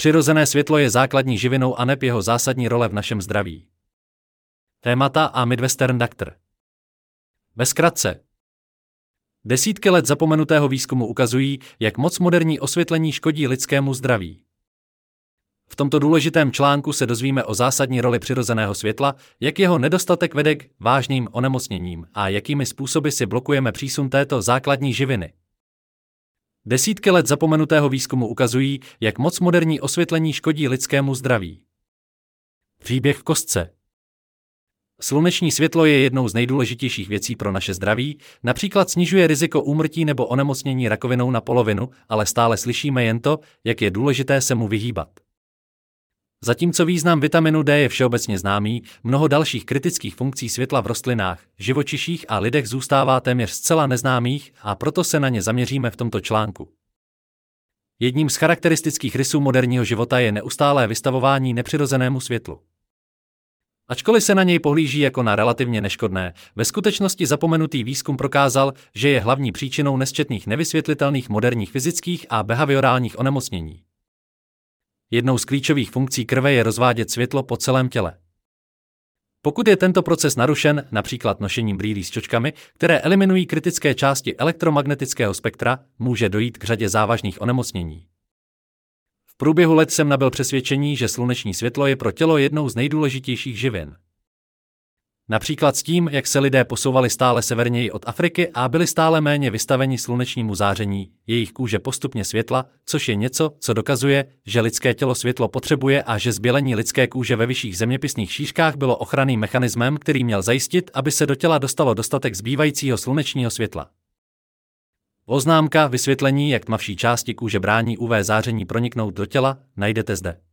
Přirozené světlo je základní živinou a neb jeho zásadní role v našem zdraví. Témata a Midwestern Doctor. Ve zkratce. Desítky let zapomenutého výzkumu ukazují, jak moc moderní osvětlení škodí lidskému zdraví. V tomto důležitém článku se dozvíme o zásadní roli přirozeného světla, jak jeho nedostatek vede k vážným onemocněním a jakými způsoby si blokujeme přísun této základní živiny. Desítky let zapomenutého výzkumu ukazují, jak moc moderní osvětlení škodí lidskému zdraví. Příběh v kostce. Sluneční světlo je jednou z nejdůležitějších věcí pro naše zdraví, například snižuje riziko úmrtí nebo onemocnění rakovinou na polovinu, ale stále slyšíme jen to, jak je důležité se mu vyhýbat. Zatímco význam vitaminu D je všeobecně známý, mnoho dalších kritických funkcí světla v rostlinách, živočiších a lidech zůstává téměř zcela neznámých a proto se na ně zaměříme v tomto článku. Jedním z charakteristických rysů moderního života je neustálé vystavování nepřirozenému světlu. Ačkoliv se na něj pohlíží jako na relativně neškodné, ve skutečnosti zapomenutý výzkum prokázal, že je hlavní příčinou nesčetných nevysvětlitelných moderních fyzických a behaviorálních onemocnění. Jednou z klíčových funkcí krve je rozvádět světlo po celém těle. Pokud je tento proces narušen, například nošením brýlí s čočkami, které eliminují kritické části elektromagnetického spektra, může dojít k řadě závažných onemocnění. V průběhu let jsem nabyl přesvědčení, že sluneční světlo je pro tělo jednou z nejdůležitějších živin. Například s tím, jak se lidé posouvali stále severněji od Afriky a byli stále méně vystaveni slunečnímu záření, jejich kůže postupně světla, což je něco, co dokazuje, že lidské tělo světlo potřebuje a že zbělení lidské kůže ve vyšších zeměpisných šířkách bylo ochranným mechanismem, který měl zajistit, aby se do těla dostalo dostatek zbývajícího slunečního světla. Poznámka, vysvětlení, jak tmavší části kůže brání UV záření proniknout do těla, najdete zde.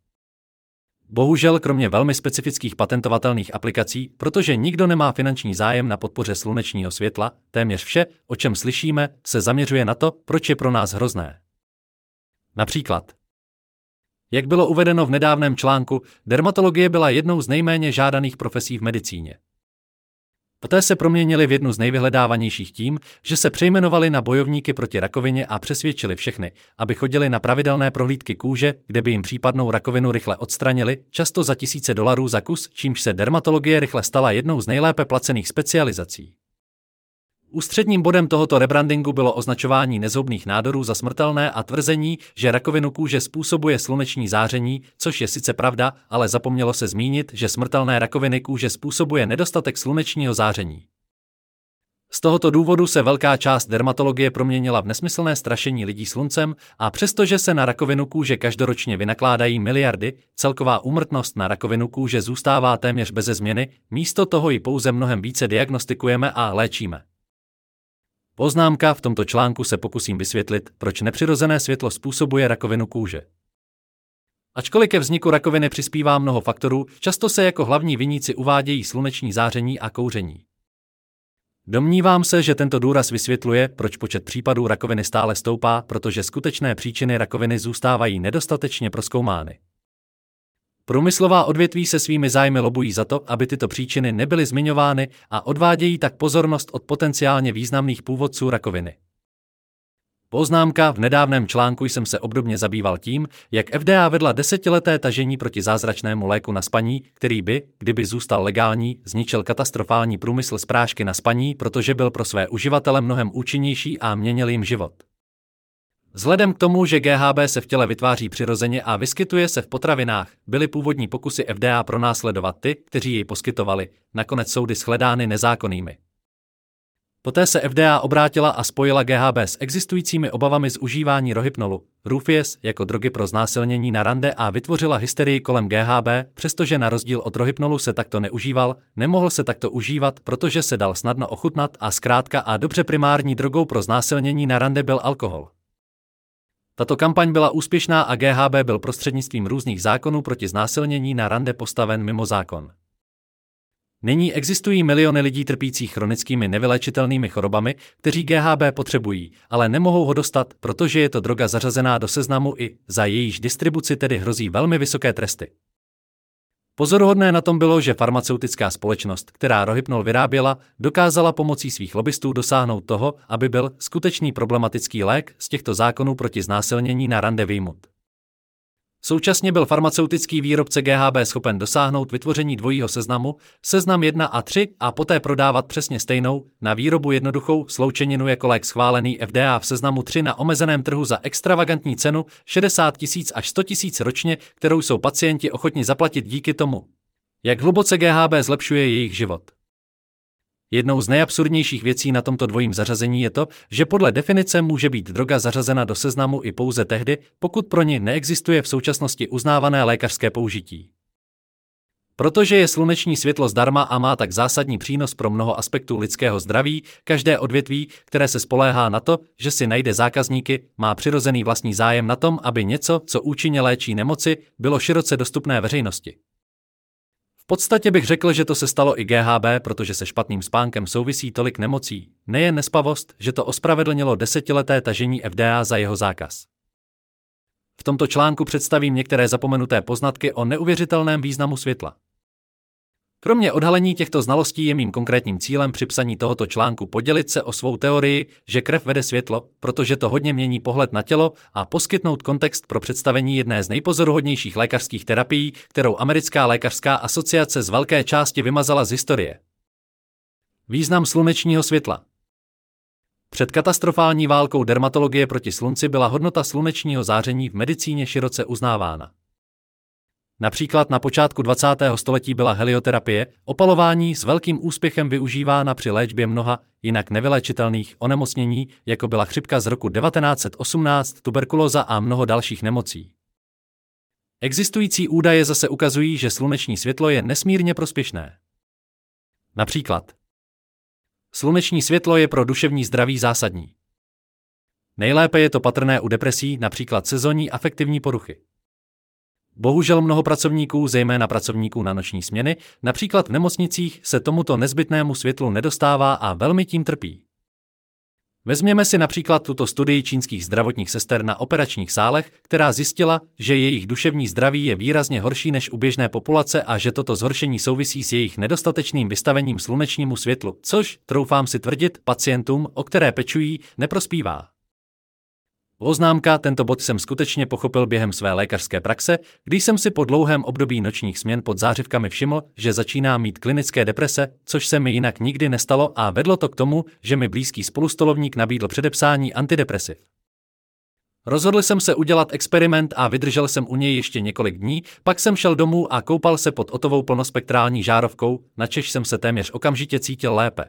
Bohužel kromě velmi specifických patentovatelných aplikací, protože nikdo nemá finanční zájem na podpoře slunečního světla, téměř vše, o čem slyšíme, se zaměřuje na to, proč je pro nás hrozné. Například. Jak bylo uvedeno v nedávném článku, dermatologie byla jednou z nejméně žádaných profesí v medicíně. Poté se proměnili v jednu z nejvyhledávanějších tím, že se přejmenovali na bojovníky proti rakovině a přesvědčili všechny, aby chodili na pravidelné prohlídky kůže, kde by jim případnou rakovinu rychle odstranili, často za tisíce dolarů za kus, čímž se dermatologie rychle stala jednou z nejlépe placených specializací. Ústředním bodem tohoto rebrandingu bylo označování nezhoubných nádorů za smrtelné a tvrzení, že rakovinu kůže způsobuje sluneční záření, což je sice pravda, ale zapomnělo se zmínit, že smrtelné rakoviny kůže způsobuje nedostatek slunečního záření. Z tohoto důvodu se velká část dermatologie proměnila v nesmyslné strašení lidí sluncem a přestože se na rakovinu kůže každoročně vynakládají miliardy, celková úmrtnost na rakovinu kůže zůstává téměř beze změny, místo toho ji pouze mnohem více diagnostikujeme a léčíme. Poznámka, v tomto článku se pokusím vysvětlit, proč nepřirozené světlo způsobuje rakovinu kůže. Ačkoliv ke vzniku rakoviny přispívá mnoho faktorů, často se jako hlavní viníci uvádějí sluneční záření a kouření. Domnívám se, že tento důraz vysvětluje, proč počet případů rakoviny stále stoupá, protože skutečné příčiny rakoviny zůstávají nedostatečně prozkoumány. Průmyslová odvětví se svými zájmy lobují za to, aby tyto příčiny nebyly zmiňovány a odvádějí tak pozornost od potenciálně významných původců rakoviny. Poznámka, v nedávném článku jsem se obdobně zabýval tím, jak FDA vedla desetileté tažení proti zázračnému léku na spaní, který by, kdyby zůstal legální, zničil katastrofální průmysl z prášky na spaní, protože byl pro své uživatele mnohem účinnější a měnil jim život. Vzhledem k tomu, že GHB se v těle vytváří přirozeně a vyskytuje se v potravinách, byly původní pokusy FDA pronásledovat ty, kteří jej poskytovali, nakonec soudy shledány nezákonnými. Poté se FDA obrátila a spojila GHB s existujícími obavami z užívání rohypnolu, Rufies, jako drogy pro znásilnění na rande a vytvořila hysterii kolem GHB, přestože na rozdíl od rohypnolu se takto neužíval, nemohl se takto užívat, protože se dal snadno ochutnat a zkrátka a dobře primární drogou pro znásilnění na rande byl alkohol. Tato kampaň byla úspěšná a GHB byl prostřednictvím různých zákonů proti znásilnění na rande postaven mimo zákon. Nyní existují miliony lidí trpících chronickými nevyléčitelnými chorobami, kteří GHB potřebují, ale nemohou ho dostat, protože je to droga zařazená do seznamu i za jejíž distribuci tedy hrozí velmi vysoké tresty. Pozoruhodné na tom bylo, že farmaceutická společnost, která rohypnol vyráběla, dokázala pomocí svých lobbystů dosáhnout toho, aby byl skutečný problematický lék z těchto zákonů proti znásilnění na rande vyjmut. Současně byl farmaceutický výrobce GHB schopen dosáhnout vytvoření dvojího seznamu, seznam 1 a 3, a poté prodávat přesně stejnou, na výrobu jednoduchou sloučeninu jako lék schválený FDA v seznamu 3 na omezeném trhu za extravagantní cenu 60 000 až 100 000 ročně, kterou jsou pacienti ochotni zaplatit díky tomu, jak hluboce GHB zlepšuje jejich život. Jednou z nejabsurdnějších věcí na tomto dvojím zařazení je to, že podle definice může být droga zařazena do seznamu i pouze tehdy, pokud pro ni neexistuje v současnosti uznávané lékařské použití. Protože je sluneční světlo zdarma a má tak zásadní přínos pro mnoho aspektů lidského zdraví, každé odvětví, které se spoléhá na to, že si najde zákazníky, má přirozený vlastní zájem na tom, aby něco, co účinně léčí nemoci, bylo široce dostupné veřejnosti. V podstatě bych řekl, že to se stalo i GHB, protože se špatným spánkem souvisí tolik nemocí, nejen nespavost, že to ospravedlnilo desetileté tažení FDA za jeho zákaz. V tomto článku představím některé zapomenuté poznatky o neuvěřitelném významu světla. Kromě odhalení těchto znalostí je mým konkrétním cílem při psaní tohoto článku podělit se o svou teorii, že krev vede světlo, protože to hodně mění pohled na tělo, a poskytnout kontext pro představení jedné z nejpozoruhodnějších lékařských terapií, kterou Americká lékařská asociace z velké části vymazala z historie. Význam slunečního světla. Před katastrofální válkou dermatologie proti slunci byla hodnota slunečního záření v medicíně široce uznávána. Například na počátku 20. století byla helioterapie, opalování, s velkým úspěchem využívána při léčbě mnoha, jinak nevyléčitelných onemocnění, jako byla chřipka z roku 1918, tuberkulóza a mnoho dalších nemocí. Existující údaje zase ukazují, že sluneční světlo je nesmírně prospěšné. Například sluneční světlo je pro duševní zdraví zásadní. Nejlépe je to patrné u depresí, například sezónní afektivní poruchy. Bohužel mnoho pracovníků, zejména pracovníků na noční směny, například v nemocnicích, se tomuto nezbytnému světlu nedostává a velmi tím trpí. Vezměme si například tuto studii čínských zdravotních sester na operačních sálech, která zjistila, že jejich duševní zdraví je výrazně horší než u běžné populace a že toto zhoršení souvisí s jejich nedostatečným vystavením slunečnímu světlu, což, troufám si tvrdit, pacientům, o které pečují, neprospívá. Poznámka, tento bod jsem skutečně pochopil během své lékařské praxe, když jsem si po dlouhém období nočních směn pod zářivkami všiml, že začínám mít klinické deprese, což se mi jinak nikdy nestalo, a vedlo to k tomu, že mi blízký spolustolovník nabídl předepsání antidepresiv. Rozhodl jsem se udělat experiment a vydržel jsem u něj ještě několik dní, pak jsem šel domů a koupal se pod otovou plnospektrální žárovkou, načež jsem se téměř okamžitě cítil lépe.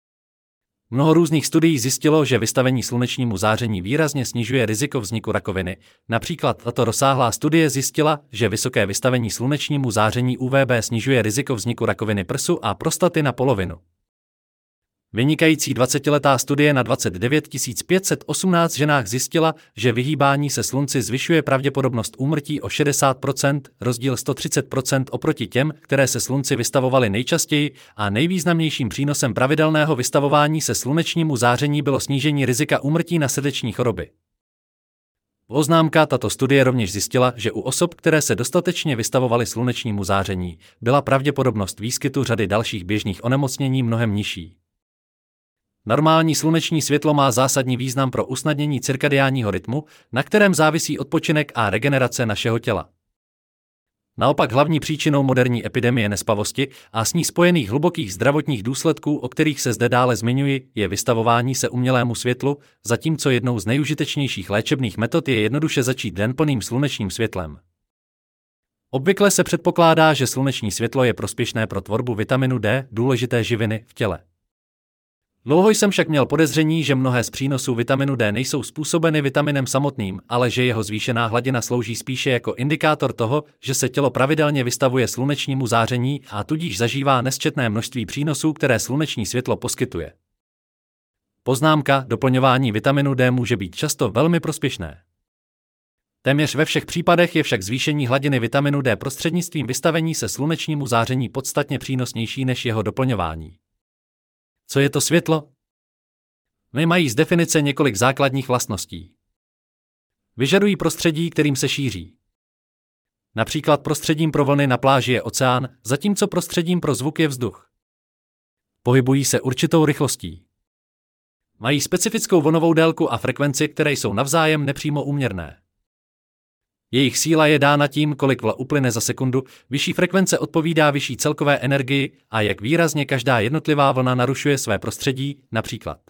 Mnoho různých studií zjistilo, že vystavení slunečnímu záření výrazně snižuje riziko vzniku rakoviny. Například tato rozsáhlá studie zjistila, že vysoké vystavení slunečnímu záření UVB snižuje riziko vzniku rakoviny prsu a prostaty na polovinu. Vynikající 20letá studie na 29 518 ženách zjistila, že vyhýbání se slunci zvyšuje pravděpodobnost úmrtí o 60%, rozdíl 130% oproti těm, které se slunci vystavovaly nejčastěji, a nejvýznamnějším přínosem pravidelného vystavování se slunečnímu záření bylo snížení rizika úmrtí na srdeční choroby. Poznámka, tato studie rovněž zjistila, že u osob, které se dostatečně vystavovaly slunečnímu záření, byla pravděpodobnost výskytu řady dalších běžných onemocnění mnohem nižší. Normální sluneční světlo má zásadní význam pro usnadnění cirkadiánního rytmu, na kterém závisí odpočinek a regenerace našeho těla. Naopak hlavní příčinou moderní epidemie nespavosti a s ní spojených hlubokých zdravotních důsledků, o kterých se zde dále zmiňuji, je vystavování se umělému světlu, zatímco jednou z nejužitečnějších léčebných metod je jednoduše začít den plným slunečním světlem. Obvykle se předpokládá, že sluneční světlo je prospěšné pro tvorbu vitaminu D, důležité živiny v těle. Dlouho jsem však měl podezření, že mnohé z přínosů vitaminu D nejsou způsobeny vitaminem samotným, ale že jeho zvýšená hladina slouží spíše jako indikátor toho, že se tělo pravidelně vystavuje slunečnímu záření a tudíž zažívá nesčetné množství přínosů, které sluneční světlo poskytuje. Poznámka, doplňování vitaminu D může být často velmi prospěšné. Téměř ve všech případech je však zvýšení hladiny vitaminu D prostřednictvím vystavení se slunečnímu záření podstatně přínosnější než jeho doplňování. Co je to světlo? Mají z definice několik základních vlastností. Vyžadují prostředí, kterým se šíří. Například prostředím pro vlny na pláži je oceán, zatímco prostředím pro zvuk je vzduch. Pohybují se určitou rychlostí. Mají specifickou vlnovou délku a frekvenci, které jsou navzájem nepřímo úměrné. Jejich síla je dána tím, kolik vln uplyne za sekundu, vyšší frekvence odpovídá vyšší celkové energii a jak výrazně každá jednotlivá vlna narušuje své prostředí, například.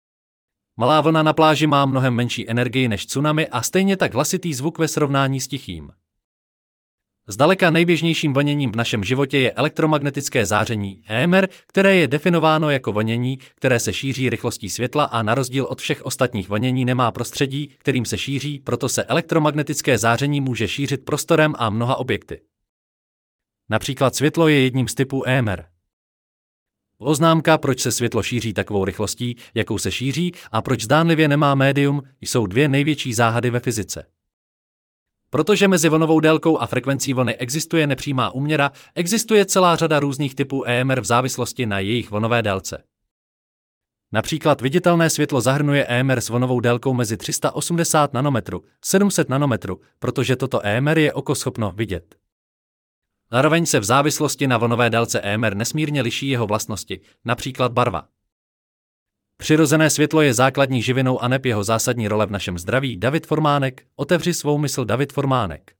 Malá vlna na pláži má mnohem menší energii než tsunami a stejně tak hlasitý zvuk ve srovnání s tichým. Zdaleka nejběžnějším vlněním v našem životě je elektromagnetické záření EMR, které je definováno jako vlnění, které se šíří rychlostí světla a na rozdíl od všech ostatních vlnění nemá prostředí, kterým se šíří, proto se elektromagnetické záření může šířit prostorem a mnoha objekty. Například světlo je jedním z typů EMR. Oznámka, proč se světlo šíří takovou rychlostí, jakou se šíří, a proč zdánlivě nemá médium, jsou dvě největší záhady ve fyzice. Protože mezi vlnovou délkou a frekvencí vlny existuje nepřímá úměra, existuje celá řada různých typů EMR v závislosti na jejich vlnové délce. Například viditelné světlo zahrnuje EMR s vlnovou délkou mezi 380 nanometrů, 700 nanometrů, protože toto EMR je oko schopno vidět. Zároveň se v závislosti na vlnové délce EMR nesmírně liší jeho vlastnosti, například barva. Přirozené světlo je základní živinou a neb jeho zásadní role v našem zdraví. David Formánek, otevři svou mysl. David Formánek.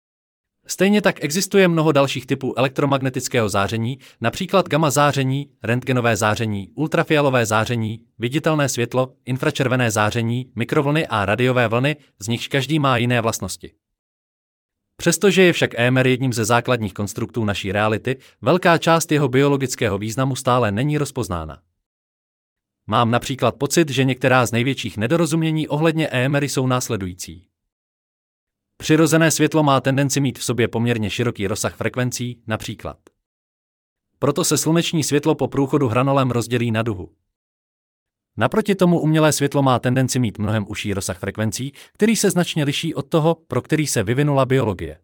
Stejně tak existuje mnoho dalších typů elektromagnetického záření, například gamma záření, rentgenové záření, ultrafialové záření, viditelné světlo, infračervené záření, mikrovlny a radiové vlny, z nichž každý má jiné vlastnosti. Přestože je však EMR jedním ze základních konstruktů naší reality, velká část jeho biologického významu stále není rozpoznána. Mám například pocit, že některá z největších nedorozumění ohledně EMR jsou následující. Přirozené světlo má tendenci mít v sobě poměrně široký rozsah frekvencí, například. Proto se sluneční světlo po průchodu hranolem rozdělí na duhu. Naproti tomu umělé světlo má tendenci mít mnohem užší rozsah frekvencí, který se značně liší od toho, pro který se vyvinula biologie.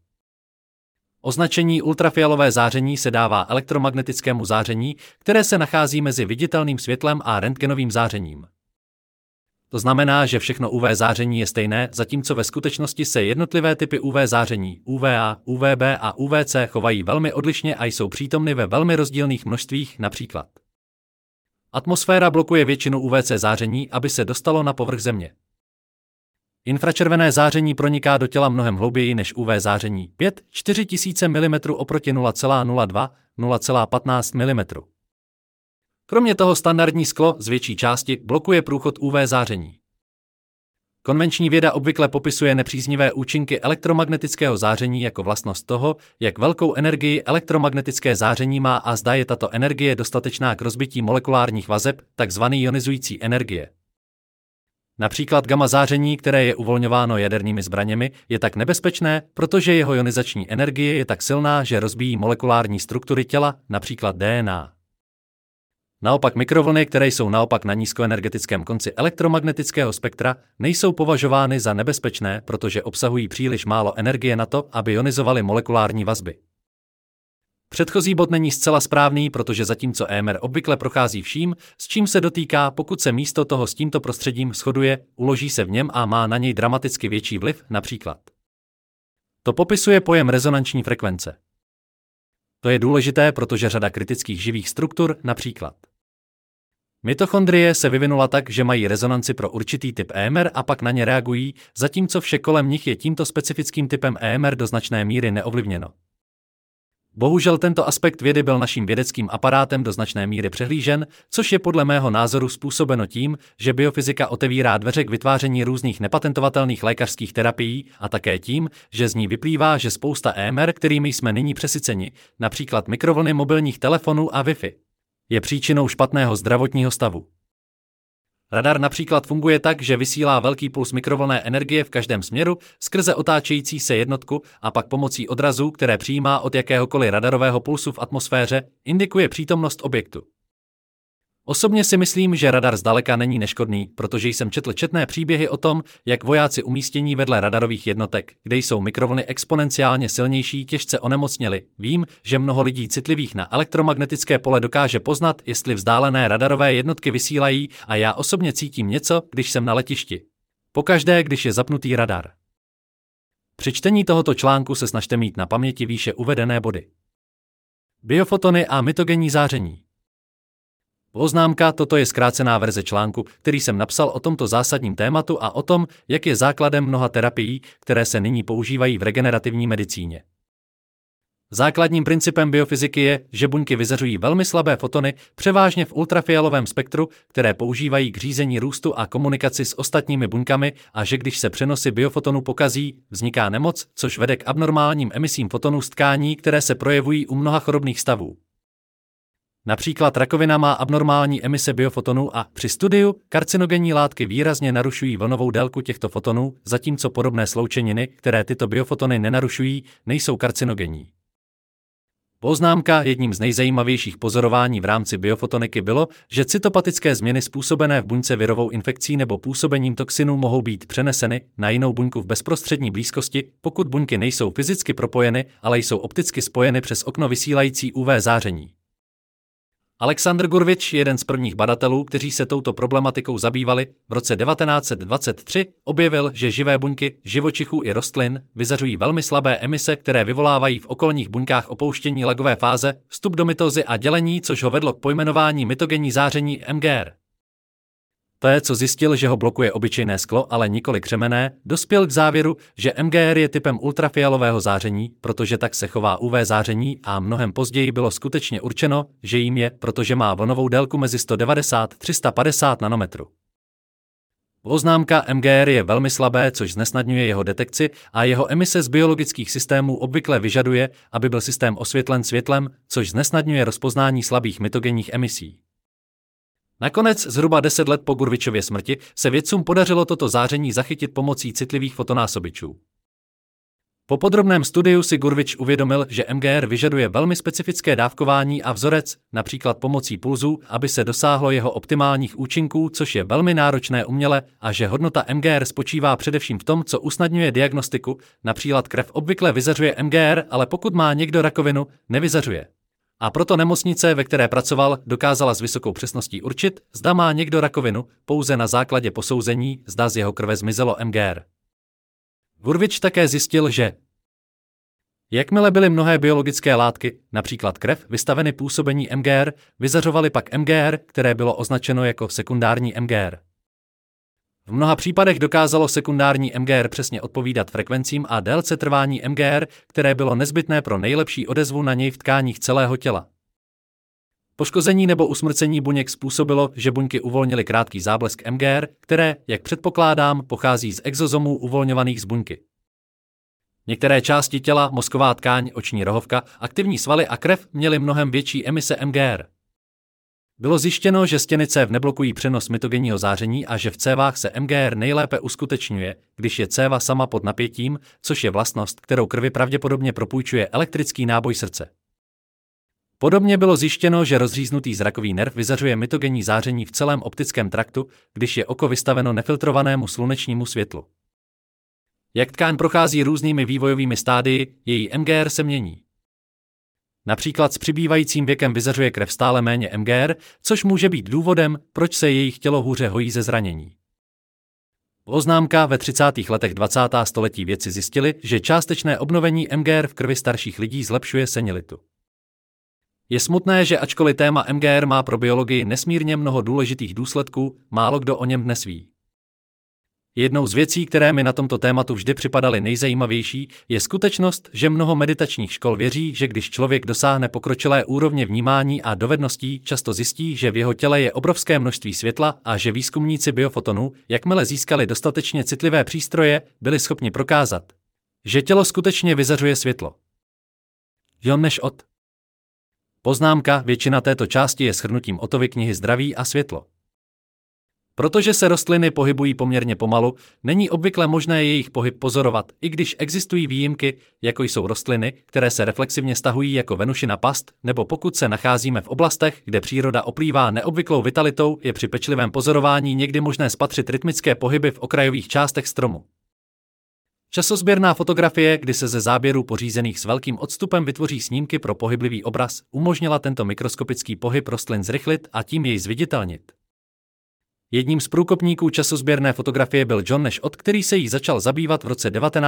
Označení ultrafialové záření se dává elektromagnetickému záření, které se nachází mezi viditelným světlem a rentgenovým zářením. To znamená, že všechno UV záření je stejné, zatímco ve skutečnosti se jednotlivé typy UV záření UVA, UVB a UVC chovají velmi odlišně a jsou přítomny ve velmi rozdílných množstvích, například. Atmosféra blokuje většinu UVC záření, aby se dostalo na povrch Země. Infračervené záření proniká do těla mnohem hlouběji než UV záření 5–4000 mm oproti 0,02–0,15 mm. Kromě toho standardní sklo z větší části blokuje průchod UV záření. Konvenční věda obvykle popisuje nepříznivé účinky elektromagnetického záření jako vlastnost toho, jak velkou energii elektromagnetické záření má a zda je tato energie dostatečná k rozbití molekulárních vazeb, takzvaný ionizující energie. Například gamma záření, které je uvolňováno jadernými zbraněmi, je tak nebezpečné, protože jeho ionizační energie je tak silná, že rozbíjí molekulární struktury těla, například DNA. Naopak mikrovlny, které jsou naopak na nízkoenergetickém konci elektromagnetického spektra, nejsou považovány za nebezpečné, protože obsahují příliš málo energie na to, aby ionizovaly molekulární vazby. Předchozí bod není zcela správný, protože zatímco EMR obvykle prochází vším, s čím se dotýká, pokud se místo toho s tímto prostředím shoduje, uloží se v něm a má na něj dramaticky větší vliv, například. To popisuje pojem rezonanční frekvence. To je důležité, protože řada kritických živých struktur, například mitochondrie, se vyvinula tak, že mají rezonanci pro určitý typ EMR a pak na ně reagují, zatímco vše kolem nich je tímto specifickým typem EMR do značné míry neovlivněno. Bohužel tento aspekt vědy byl naším vědeckým aparátem do značné míry přehlížen, což je podle mého názoru způsobeno tím, že biofyzika otevírá dveře k vytváření různých nepatentovatelných lékařských terapií a také tím, že z ní vyplývá, že spousta EMR, kterými jsme nyní přesyceni, například mikrovlny mobilních telefonů a Wi-Fi, je příčinou špatného zdravotního stavu. Radar například funguje tak, že vysílá velký puls mikrovlnné energie v každém směru skrze otáčející se jednotku a pak pomocí odrazů, které přijímá od jakéhokoliv radarového pulsu v atmosféře, indikuje přítomnost objektu. Osobně si myslím, že radar zdaleka není neškodný, protože jsem četl četné příběhy o tom, jak vojáci umístění vedle radarových jednotek, kde jsou mikrovlny exponenciálně silnější, těžce onemocněli. Vím, že mnoho lidí citlivých na elektromagnetické pole dokáže poznat, jestli vzdálené radarové jednotky vysílají, a já osobně cítím něco, když jsem na letišti. Pokaždé, když je zapnutý radar. Při čtení tohoto článku se snažte mít na paměti výše uvedené body. Biofotony a mitogenní záření. Poznámka, toto je zkrácená verze článku, který jsem napsal o tomto zásadním tématu a o tom, jak je základem mnoha terapií, které se nyní používají v regenerativní medicíně. Základním principem biofyziky je, že buňky vyzařují velmi slabé fotony, převážně v ultrafialovém spektru, které používají k řízení růstu a komunikaci s ostatními buňkami, a že když se přenosy biofotonů pokazí, vzniká nemoc, což vede k abnormálním emisím fotonů z tkání, které se projevují u mnoha chorobných stavů. Například rakovina má abnormální emise biofotonů a při studiu karcinogenní látky výrazně narušují vlnovou délku těchto fotonů, zatímco podobné sloučeniny, které tyto biofotony nenarušují, nejsou karcinogenní. Poznámka, jedním z nejzajímavějších pozorování v rámci biofotoniky bylo, že cytopatické změny způsobené v buňce virovou infekcí nebo působením toxinů mohou být přeneseny na jinou buňku v bezprostřední blízkosti, pokud buňky nejsou fyzicky propojeny, ale jsou opticky spojeny přes okno vysílající UV záření. Alexander Gurvič, jeden z prvních badatelů, kteří se touto problematikou zabývali, v roce 1923 objevil, že živé buňky živočichů i rostlin vyzařují velmi slabé emise, které vyvolávají v okolních buňkách opouštění lagové fáze, vstup do mitózy a dělení, což ho vedlo k pojmenování mitogenní záření MGR. To je, co zjistil, že ho blokuje obyčejné sklo, ale nikoli křemenné, dospěl k závěru, že MGR je typem ultrafialového záření, protože tak se chová UV záření, a mnohem později bylo skutečně určeno, že jím je, protože má vlnovou délku mezi 190 a 350 nanometrů. Poznámka, MGR je velmi slabé, což znesnadňuje jeho detekci a jeho emise z biologických systémů obvykle vyžaduje, aby byl systém osvětlen světlem, což znesnadňuje rozpoznání slabých mitogenních emisí. Nakonec, zhruba 10 let po Gurvičově smrti, se vědcům podařilo toto záření zachytit pomocí citlivých fotonásobičů. Po podrobném studiu si Gurvič uvědomil, že MGR vyžaduje velmi specifické dávkování a vzorec, například pomocí pulzů, aby se dosáhlo jeho optimálních účinků, což je velmi náročné uměle, a že hodnota MGR spočívá především v tom, co usnadňuje diagnostiku, například krev obvykle vyzařuje MGR, ale pokud má někdo rakovinu, nevyzařuje. A proto nemocnice, ve které pracoval, dokázala s vysokou přesností určit, zda má někdo rakovinu, pouze na základě posouzení, zda z jeho krve zmizelo MGR. Gurvič také zjistil, že jakmile byly mnohé biologické látky, například krev, vystaveny působení MGR, vyzařovaly pak MGR, které bylo označeno jako sekundární MGR. V mnoha případech dokázalo sekundární MGR přesně odpovídat frekvencím a délce trvání MGR, které bylo nezbytné pro nejlepší odezvu na něj v tkáních celého těla. Poškození nebo usmrcení buněk způsobilo, že buňky uvolnily krátký záblesk MGR, které, jak předpokládám, pochází z exozomů uvolňovaných z buňky. Některé části těla, mozková tkáň, oční rohovka, aktivní svaly a krev měly mnohem větší emise MGR. Bylo zjištěno, že stěny cév neblokují přenos mitogenního záření a že v cévách se MGR nejlépe uskutečňuje, když je céva sama pod napětím, což je vlastnost, kterou krvi pravděpodobně propůjčuje elektrický náboj srdce. Podobně bylo zjištěno, že rozříznutý zrakový nerv vyzařuje mitogenní záření v celém optickém traktu, když je oko vystaveno nefiltrovanému slunečnímu světlu. Jak tkáň prochází různými vývojovými stádii, její MGR se mění. Například s přibývajícím věkem vyzařuje krev stále méně MGR, což může být důvodem, proč se jejich tělo hůře hojí ze zranění. Poznámka, ve 30. letech 20. století vědci zjistili, že částečné obnovení MGR v krvi starších lidí zlepšuje senilitu. Je smutné, že ačkoliv téma MGR má pro biologii nesmírně mnoho důležitých důsledků, málo kdo o něm dnes ví. Jednou z věcí, které mi na tomto tématu vždy připadaly nejzajímavější, je skutečnost, že mnoho meditačních škol věří, že když člověk dosáhne pokročilé úrovně vnímání a dovedností, často zjistí, že v jeho těle je obrovské množství světla a že výzkumníci biofotonů, jakmile získali dostatečně citlivé přístroje, byli schopni prokázat, že tělo skutečně vyzařuje světlo. John Nash. Poznámka, většina této části je shrnutím Ottovy knihy Zdraví a světlo. Protože se rostliny pohybují poměrně pomalu, není obvykle možné jejich pohyb pozorovat, i když existují výjimky, jako jsou rostliny, které se reflexivně stahují jako Venušina past, nebo pokud se nacházíme v oblastech, kde příroda oplývá neobvyklou vitalitou, je při pečlivém pozorování někdy možné spatřit rytmické pohyby v okrajových částech stromu. Časozběrná fotografie, kdy se ze záběrů pořízených s velkým odstupem vytvoří snímky pro pohyblivý obraz, umožnila tento mikroskopický pohyb rostlin zrychlit a tím jej zviditelnit. Jedním z průkopníků časozběrné fotografie byl John Nash, který se jí začal zabývat v roce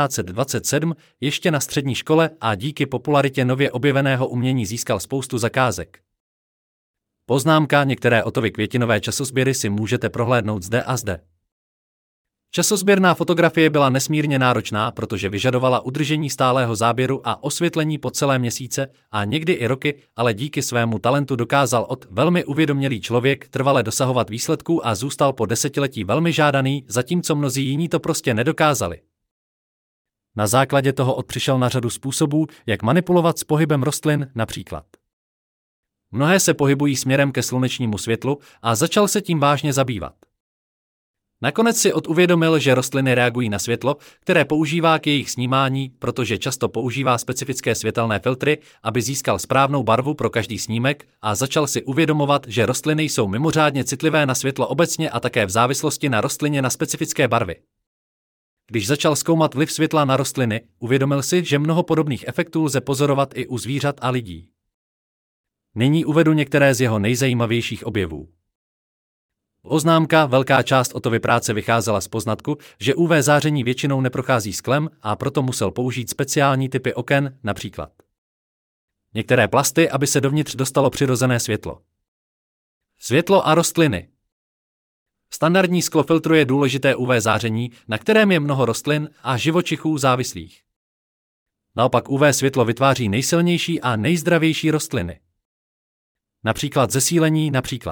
1927 ještě na střední škole a díky popularitě nově objeveného umění získal spoustu zakázek. Poznámka: některé Ottovy květinové časozběry si můžete prohlédnout zde a zde. Časozběrná fotografie byla nesmírně náročná, protože vyžadovala udržení stálého záběru a osvětlení po celé měsíce a někdy i roky, ale díky svému talentu dokázal Ott, velmi uvědomělý člověk, trvale dosahovat výsledků a zůstal po desetiletí velmi žádaný, zatímco mnozí jiní to prostě nedokázali. Na základě toho Ott přišel na řadu způsobů, jak manipulovat s pohybem rostlin, například. Mnohé se pohybují směrem ke slunečnímu světlu a začal se tím vážně zabývat. Nakonec si Ott uvědomil, že rostliny reagují na světlo, které používá k jejich snímání, protože často používá specifické světelné filtry, aby získal správnou barvu pro každý snímek, a začal si uvědomovat, že rostliny jsou mimořádně citlivé na světlo obecně a také v závislosti na rostlině na specifické barvy. Když začal zkoumat vliv světla na rostliny, uvědomil si, že mnoho podobných efektů lze pozorovat i u zvířat a lidí. Nyní uvedu některé z jeho nejzajímavějších objevů. Poznámka: velká část Ottovy práce vycházela z poznatku, že UV záření většinou neprochází sklem a proto musel použít speciální typy oken, například některé plasty, aby se dovnitř dostalo přirozené světlo. Světlo a rostliny. Standardní sklo filtruje důležité UV záření, na kterém je mnoho rostlin a živočichů závislých. Naopak UV světlo vytváří nejsilnější a nejzdravější rostliny. Například zesílení,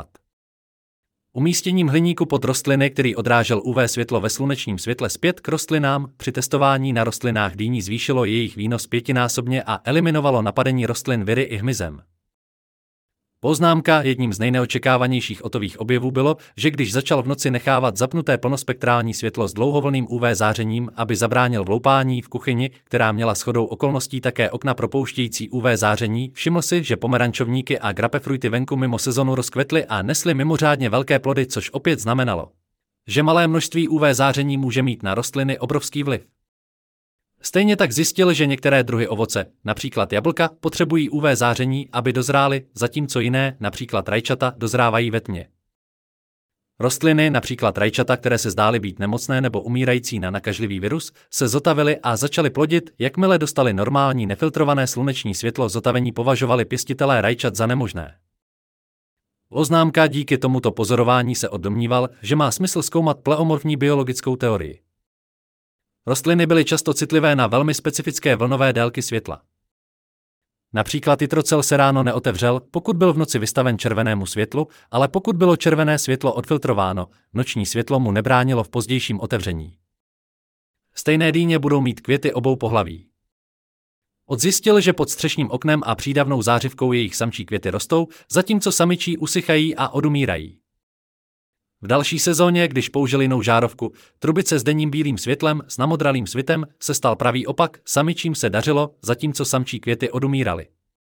umístěním hliníku pod rostliny, který odrážel UV světlo ve slunečním světle zpět k rostlinám, při testování na rostlinách dýní zvýšilo jejich výnos 5násobně a eliminovalo napadení rostlin viry i hmyzem. Poznámka: jedním z nejneočekávanějších Ottových objevů bylo, že když začal v noci nechávat zapnuté plnospektrální světlo s dlouhovlným UV zářením, aby zabránil vloupání v kuchyni, která měla shodou okolností také okna propouštějící UV záření, všiml si, že pomerančovníky a grapefruity venku mimo sezonu rozkvetly a nesly mimořádně velké plody, což opět znamenalo, že malé množství UV záření může mít na rostliny obrovský vliv. Stejně tak zjistil, že některé druhy ovoce, například jablka, potřebují UV záření, aby dozrály, zatímco jiné, například rajčata, dozrávají ve tmě. Rostliny, například rajčata, které se zdály být nemocné nebo umírající na nakažlivý virus, se zotavily a začaly plodit, jakmile dostali normální nefiltrované sluneční světlo. Zotavení považovali pěstitelé rajčat za nemožné. Poznámka: díky tomuto pozorování se Ott domníval, že má smysl zkoumat pleomorfní biologickou teorii. Rostliny byly často citlivé na velmi specifické vlnové délky světla. Například jitrocel se ráno neotevřel, pokud byl v noci vystaven červenému světlu, ale pokud bylo červené světlo odfiltrováno, noční světlo mu nebránilo v pozdějším otevření. Stejné dýně budou mít květy obou pohlaví. Ott zjistil, že pod střešním oknem a přídavnou zářivkou jejich samčí květy rostou, zatímco samičí usychají a odumírají. V další sezóně, když použil jinou žárovku, trubice s denním bílým světlem s namodralým svitem, se stal pravý opak, samičím se dařilo, zatímco samčí květy odumíraly.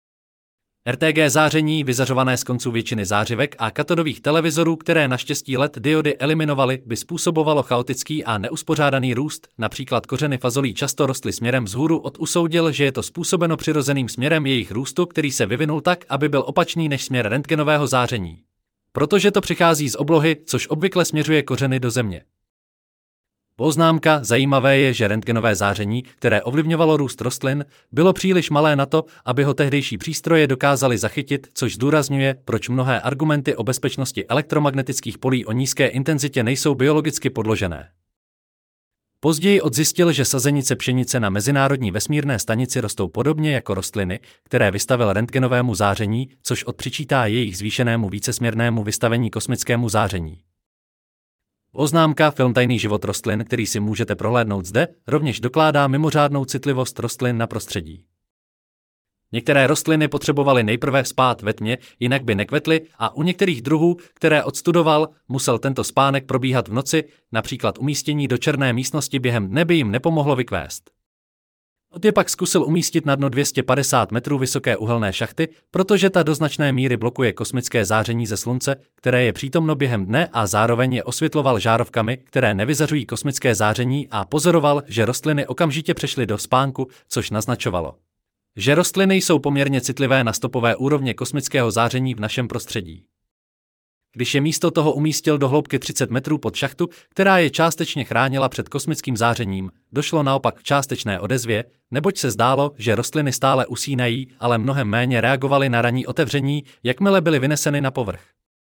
RTG záření, vyzařované z konců většiny zářivek a katodových televizorů, které naštěstí LED diody eliminovaly, by způsobovalo chaotický a neuspořádaný růst, například kořeny fazolí často rostly směrem vzhůru. Ott usoudil, že je to způsobeno přirozeným směrem jejich růstu, který se vyvinul tak, aby byl opačný než směr rentgenového záření. Protože to přichází z oblohy, což obvykle směřuje kořeny do země. Poznámka: zajímavé je, že rentgenové záření, které ovlivňovalo růst rostlin, bylo příliš malé na to, aby ho tehdejší přístroje dokázaly zachytit, což zdůrazňuje, proč mnohé argumenty o bezpečnosti elektromagnetických polí o nízké intenzitě nejsou biologicky podložené. Později Ott zjistil, že sazenice pšenice na Mezinárodní vesmírné stanici rostou podobně jako rostliny, které vystavil rentgenovému záření, což Ott přičítá jejich zvýšenému vícesměrnému vystavení kosmickému záření. Poznámka: film Tajný život rostlin, který si můžete prohlédnout zde, rovněž dokládá mimořádnou citlivost rostlin na prostředí. Některé rostliny potřebovaly nejprve spát ve tmě, jinak by nekvetly, a u některých druhů, které odstudoval, musel tento spánek probíhat v noci, například umístění do černé místnosti během dne by jim nepomohlo vykvést. Ott je pak zkusil umístit na dno 250 metrů vysoké uhelné šachty, protože ta do značné míry blokuje kosmické záření ze slunce, které je přítomno během dne, a zároveň je osvětloval žárovkami, které nevyzařují kosmické záření, a pozoroval, že rostliny okamžitě přešly do spánku, což naznačovalo, že rostliny jsou poměrně citlivé na stopové úrovně kosmického záření v našem prostředí. Když je místo toho umístil do hloubky 30 metrů pod šachtu, která je částečně chránila před kosmickým zářením, došlo naopak k částečné odezvě, neboť se zdálo, že rostliny stále usínají, ale mnohem méně reagovaly na ranní otevření, jakmile byly vyneseny na povrch.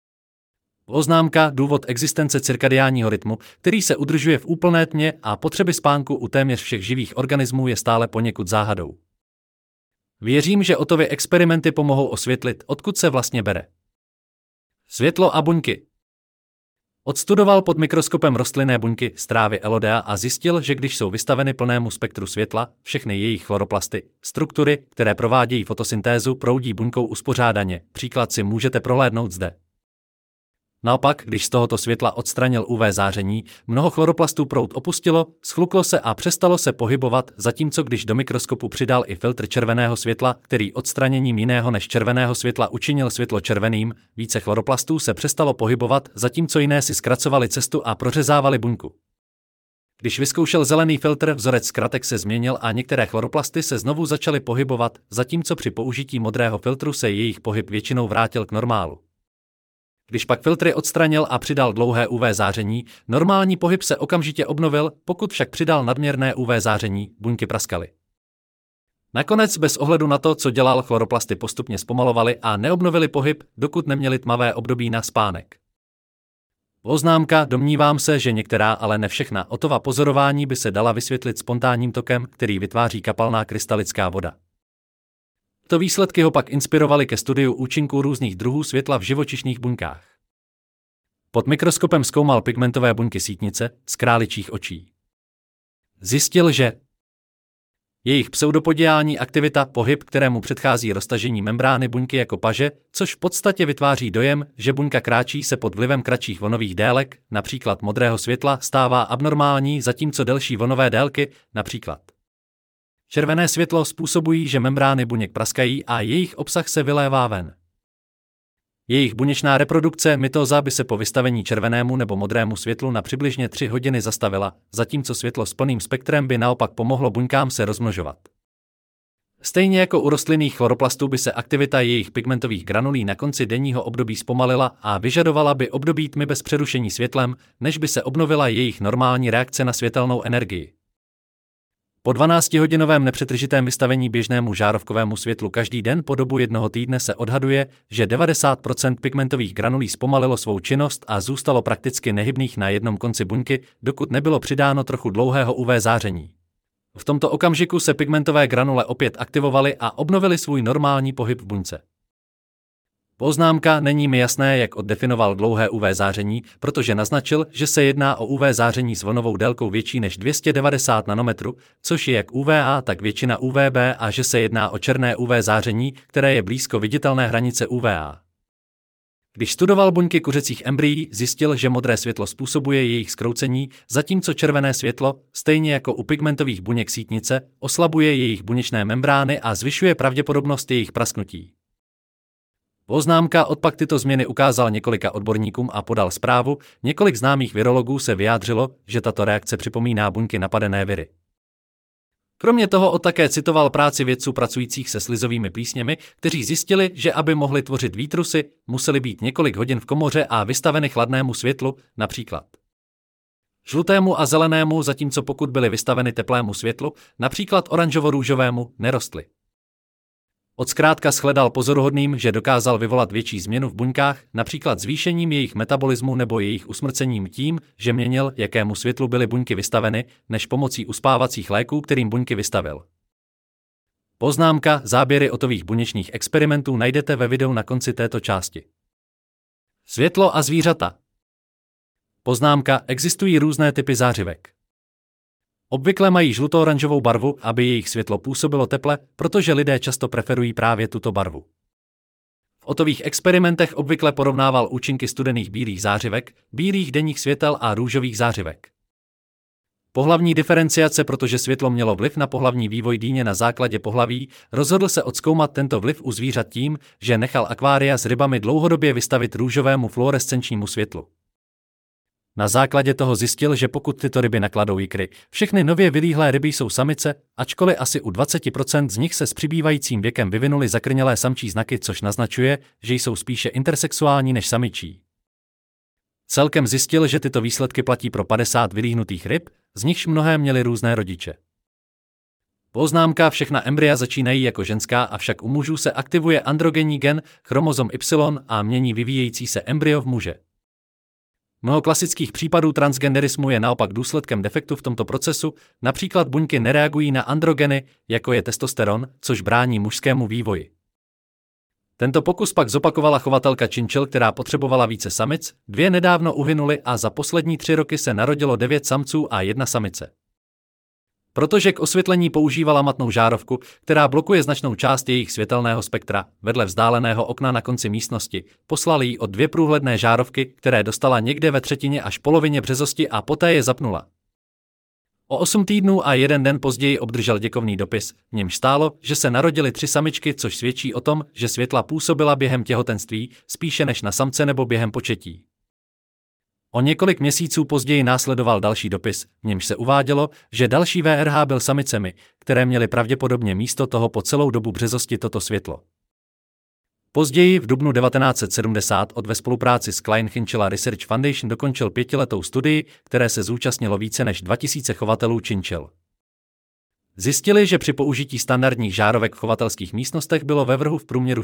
Poznámka: důvod existence cirkadiánního rytmu, který se udržuje v úplné tmě a potřeby spánku u téměř všech živých organismů, je stále poněkud záhadou. Věřím, že Ottovy experimenty pomohou osvětlit, odkud se vlastně bere světlo a buňky. Odstudoval pod mikroskopem rostlinné buňky z trávy Elodea a zjistil, že když jsou vystaveny plnému spektru světla, všechny jejich chloroplasty, struktury, které provádějí fotosyntézu, proudí buňkou uspořádaně. Příklad si můžete prohlédnout zde. Naopak, když z tohoto světla odstranil UV záření, mnoho chloroplastů proud opustilo, schluklo se a přestalo se pohybovat, zatímco když do mikroskopu přidal i filtr červeného světla, který odstraněním jiného než červeného světla učinil světlo červeným, více chloroplastů se přestalo pohybovat, zatímco jiné si zkracovali cestu a prořezávali buňku. Když vyzkoušel zelený filtr, vzorec zkratek se změnil a některé chloroplasty se znovu začaly pohybovat, zatímco při použití modrého filtru se jejich pohyb většinou vrátil k normálu. Když pak filtry odstranil a přidal dlouhé UV záření, normální pohyb se okamžitě obnovil, pokud však přidal nadměrné UV záření, buňky praskaly. Nakonec bez ohledu na to, co dělal, chloroplasty postupně zpomalovaly a neobnovili pohyb, dokud neměli tmavé období na spánek. Poznámka: domnívám se, že některá, ale ne všechna Ottova pozorování by se dala vysvětlit spontánním tokem, který vytváří kapalná krystalická voda. To výsledky ho pak inspirovaly ke studiu účinků různých druhů světla v živočišných buňkách. Pod mikroskopem zkoumal pigmentové buňky sítnice z králičích očí. Zjistil, že jejich pseudopodiální aktivita, pohyb, kterému předchází roztažení membrány buňky jako paže, což v podstatě vytváří dojem, že buňka kráčí, se pod vlivem kratších vlnových délek, například modrého světla, stává abnormální, zatímco delší vlnové délky, například červené světlo, způsobují, že membrány buněk praskají a jejich obsah se vylévá ven. Jejich buněčná reprodukce, mitóza, by se po vystavení červenému nebo modrému světlu na přibližně 3 hodiny zastavila, zatímco světlo s plným spektrem by naopak pomohlo buňkám se rozmnožovat. Stejně jako u rostlinných chloroplastů by se aktivita jejich pigmentových granulí na konci denního období zpomalila a vyžadovala by období tmy bez přerušení světlem, než by se obnovila jejich normální reakce na světelnou energii. Po 12hodinovém nepřetržitém vystavení běžnému žárovkovému světlu každý den po dobu 1 týdne se odhaduje, že 90% pigmentových granulí zpomalilo svou činnost a zůstalo prakticky nehybných na jednom konci buňky, dokud nebylo přidáno trochu dlouhého UV záření. V tomto okamžiku se pigmentové granule opět aktivovaly a obnovily svůj normální pohyb v buňce. Poznámka: není mi jasné, jak oddefinoval dlouhé UV záření, protože naznačil, že se jedná o UV záření s vlnovou délkou větší než 290 nanometrů, což je jak UVA, tak většina UVB, a že se jedná o černé UV záření, které je blízko viditelné hranice UVA. Když studoval buňky kuřecích embryí, zjistil, že modré světlo způsobuje jejich zkroucení, zatímco červené světlo, stejně jako u pigmentových buněk sítnice, oslabuje jejich buněčné membrány a zvyšuje pravděpodobnost jejich prasknutí. Poznámka: odpak tyto změny ukázal několika odborníkům a podal zprávu. Několik známých virologů se vyjádřilo, že tato reakce připomíná buňky napadené viry. Kromě toho také citoval práci vědců pracujících se slizovými plísněmi, kteří zjistili, že aby mohli tvořit výtrusy, museli být několik hodin v komoře a vystaveny chladnému světlu, například žlutému a zelenému, zatímco pokud byly vystaveny teplému světlu, například oranžovo-růžovému, nerostly. Zkrátka shledal pozoruhodným, že dokázal vyvolat větší změnu v buňkách, například zvýšením jejich metabolismu nebo jejich usmrcením tím, že měnil, jakému světlu byly buňky vystaveny, než pomocí uspávacích léků, kterým buňky vystavil. Poznámka: záběry Ottových buněčných experimentů najdete ve videu na konci této části. Světlo a zvířata. Poznámka: existují různé typy zářivek. Obvykle mají žluto-oranžovou barvu, aby jejich světlo působilo teple, protože lidé často preferují právě tuto barvu. V Ottových experimentech obvykle porovnával účinky studených bílých zářivek, bílých denních světel a růžových zářivek. Pohlavní diferenciace, protože světlo mělo vliv na pohlavní vývoj dýně na základě pohlaví, rozhodl se odzkoumat tento vliv u zvířat tím, že nechal akvária s rybami dlouhodobě vystavit růžovému fluorescenčnímu světlu. Na základě toho zjistil, že pokud tyto ryby nakladou jikry, všechny nově vylíhlé ryby jsou samice, ačkoliv asi u 20% z nich se s přibývajícím věkem vyvinuly zakrnělé samčí znaky, což naznačuje, že jsou spíše intersexuální než samičí. Celkem zjistil, že tyto výsledky platí pro 50 vylíhnutých ryb, z nichž mnohé měly různé rodiče. Poznámka: všechna embrya začínají jako ženská, avšak u mužů se aktivuje androgenní gen, chromozom Y, a mění vyvíjející se embryo v muže. Mnoho klasických případů transgenderismu je naopak důsledkem defektu v tomto procesu, například buňky nereagují na androgeny, jako je testosteron, což brání mužskému vývoji. Tento pokus pak zopakovala chovatelka činčil, která potřebovala více samic, 2 nedávno uhynuly a za poslední 3 roky se narodilo 9 samců a 1 samice. Protože k osvětlení používala matnou žárovku, která blokuje značnou část jejich světelného spektra, vedle vzdáleného okna na konci místnosti, poslali jí o 2 průhledné žárovky, které dostala někde ve třetině až polovině březosti a poté je zapnula. O 8 týdnů a 1 den později obdržel děkovný dopis, v němž stálo, že se narodily 3 samičky, což svědčí o tom, že světla působila během těhotenství, spíše než na samce nebo během početí. O několik měsíců později následoval další dopis, v němž se uvádělo, že další VRH byl samicemi, které měly pravděpodobně místo toho po celou dobu březosti toto světlo. Později v dubnu 1970 ve spolupráci s Klein Chinchilla Research Foundation dokončil 5letou studii, které se zúčastnilo více než 2000 chovatelů činčil. Zjistili, že při použití standardních žárovek v chovatelských místnostech bylo ve vrhu v průměru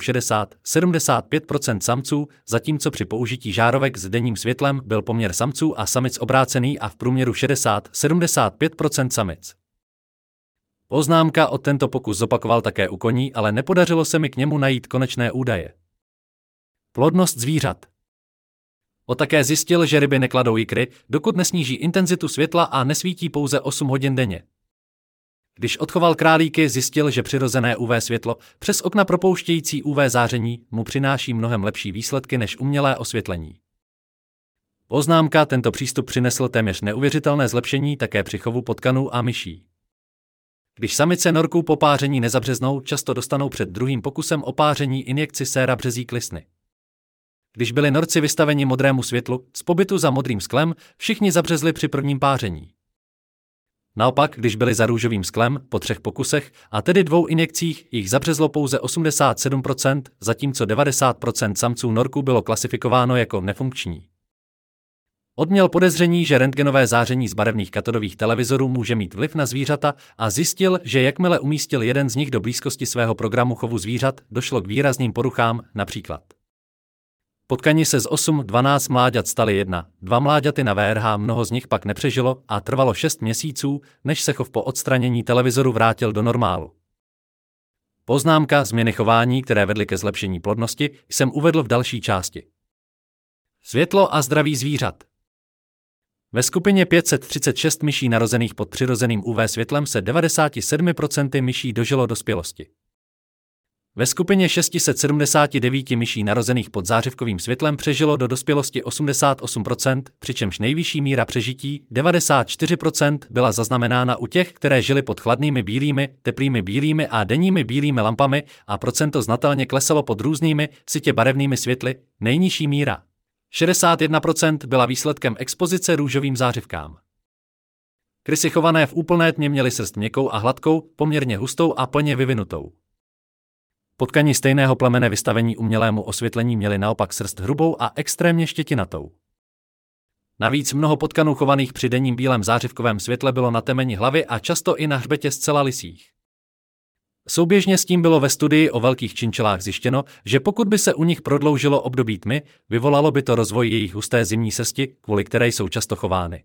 60–75% samců, zatímco při použití žárovek s denním světlem byl poměr samců a samic obrácený a v průměru 60–75% samic. Poznámka: o tento pokus zopakoval také u koní, ale nepodařilo se mi k němu najít konečné údaje. Plodnost zvířat. Také zjistil, že ryby nekladou jikry, dokud nesníží intenzitu světla a nesvítí pouze 8 hodin denně. Když odchoval králíky, zjistil, že přirozené UV světlo, přes okna propouštějící UV záření, mu přináší mnohem lepší výsledky než umělé osvětlení. Poznámka: tento přístup přinesl téměř neuvěřitelné zlepšení také při chovu potkanů a myší. Když samice norků po páření nezabřeznou, často dostanou před druhým pokusem o páření injekci séra březí klisny. Když byli norci vystaveni modrému světlu, z pobytu za modrým sklem, všichni zabřezli při prvním páření. Naopak, když byli za růžovým sklem, po 3 pokusech, a tedy 2 injekcích, jich zabřezlo pouze 87%, zatímco 90% samců norků bylo klasifikováno jako nefunkční. Měl podezření, že rentgenové záření z barevných katodových televizorů může mít vliv na zvířata a zjistil, že jakmile umístil jeden z nich do blízkosti svého programu chovu zvířat, došlo k výrazným poruchám, například. Potkani se z 8–12 mláďat stali 1–2 mláďaty na VRH, mnoho z nich pak nepřežilo a trvalo 6 měsíců, než se chov po odstranění televizoru vrátil do normálu. Poznámka: změny chování, které vedly ke zlepšení plodnosti, jsem uvedl v další části. Světlo a zdraví zvířat. Ve skupině 536 myší narozených pod přirozeným UV světlem se 97% myší dožilo dospělosti. Ve skupině 679 myší narozených pod zářivkovým světlem přežilo do dospělosti 88%, přičemž nejvyšší míra přežití, 94%, byla zaznamenána u těch, které žili pod chladnými bílými, teplými bílými a denními bílými lampami a procento znatelně klesalo pod různými, sytě barevnými světly, nejnižší míra, 61%, byla výsledkem expozice růžovým zářivkám. Krysy chované v úplné tmě měly srst měkkou a hladkou, poměrně hustou a plně vyvinutou. Potkani stejného plemene vystavení umělému osvětlení měli naopak srst hrubou a extrémně štětinatou. Navíc mnoho potkanů chovaných při denním bílém zářivkovém světle bylo na temeni hlavy a často i na hřbetě zcela lysých. Souběžně s tím bylo ve studii o velkých činčilách zjištěno, že pokud by se u nich prodloužilo období tmy, vyvolalo by to rozvoj jejich husté zimní srsti, kvůli které jsou často chovány.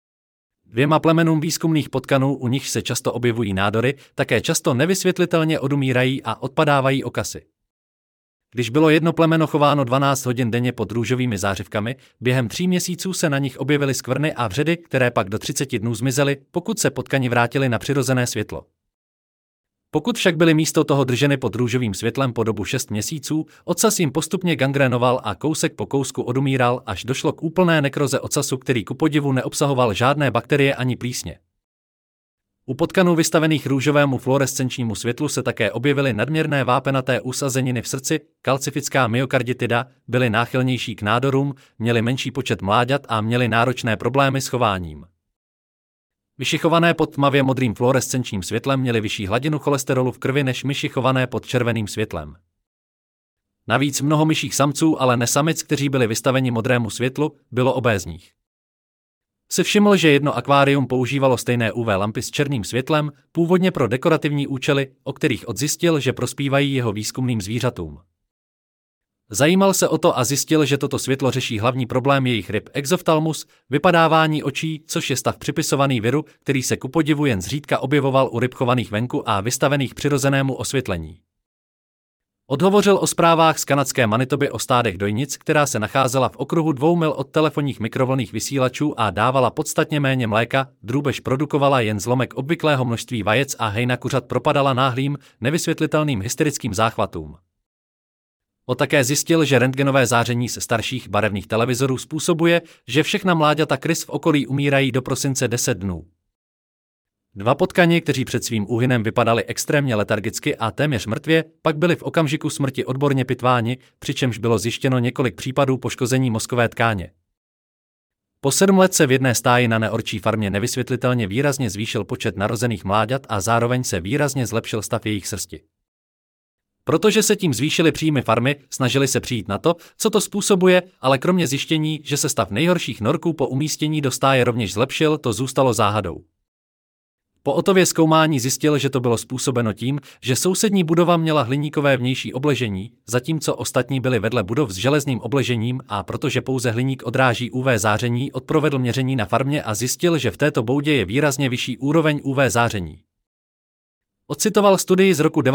2 plemenům výzkumných potkanů, u nich se často objevují nádory, také často nevysvětlitelně odumírají a odpadávají okasy. Když bylo jedno plemeno chováno 12 hodin denně pod růžovými zářivkami, během 3 měsíců se na nich objevily skvrny a vředy, které pak do 30 dnů zmizely, pokud se potkani vrátili na přirozené světlo. Pokud však byly místo toho drženy pod růžovým světlem po dobu 6 měsíců, ocas jim postupně gangrénoval a kousek po kousku odumíral, až došlo k úplné nekroze ocasu, který kupodivu neobsahoval žádné bakterie ani plísně. U potkanů vystavených růžovému fluorescenčnímu světlu se také objevily nadměrné vápenaté usazeniny v srdci, kalcifická myokarditida, byly náchylnější k nádorům, měly menší počet mláďat a měly náročné problémy s chováním. Myši chované pod tmavě modrým fluorescenčním světlem měly vyšší hladinu cholesterolu v krvi než myši chované pod červeným světlem. Navíc mnoho myších samců, ale ne samic, kteří byli vystaveni modrému světlu, bylo obézních. Si všiml, že jedno akvárium používalo stejné UV lampy s černým světlem, původně pro dekorativní účely, o kterých odzjistil, že prospívají jeho výzkumným zvířatům. Zajímal se o to a zjistil, že toto světlo řeší hlavní problém jejich ryb exoftalmus, vypadávání očí, což je stav připisovaný viru, který se kupodivu jen zřídka objevoval u ryb chovaných venku a vystavených přirozenému osvětlení. Odhovořil o zprávách z kanadské Manitoby o stádech dojnic, která se nacházela v okruhu 2 mil od telefonních mikrovlnných vysílačů a dávala podstatně méně mléka, drůbež produkovala jen zlomek obvyklého množství vajec a hejna kuřat propadala náhlým, nevysvětlitelným hysterickým záchvatům. Také zjistil, že rentgenové záření se starších barevných televizorů způsobuje, že všechna mláďata krys v okolí umírají do prosince 10 dnů. 2 potkani, kteří před svým úhynem vypadali extrémně letargicky a téměř mrtvě, pak byli v okamžiku smrti odborně pitváni, přičemž bylo zjištěno několik případů poškození mozkové tkáně. Po 7 let se v jedné stáji na neorčí farmě nevysvětlitelně výrazně zvýšil počet narozených mláďat a zároveň se výrazně zlepšil stav jejich srsti. Protože se tím zvýšily příjmy farmy, snažili se přijít na to, co to způsobuje, ale kromě zjištění, že se stav nejhorších norků po umístění do stáje rovněž zlepšil, to zůstalo záhadou. Po Otově zkoumání zjistil, že to bylo způsobeno tím, že sousední budova měla hliníkové vnější obležení, zatímco ostatní byly vedle budov s železným obležením, a protože pouze hliník odráží UV záření, odprovedl měření na farmě a zjistil, že v této boudě je výrazně vyšší úroveň UV záření. Ocitoval studii z roku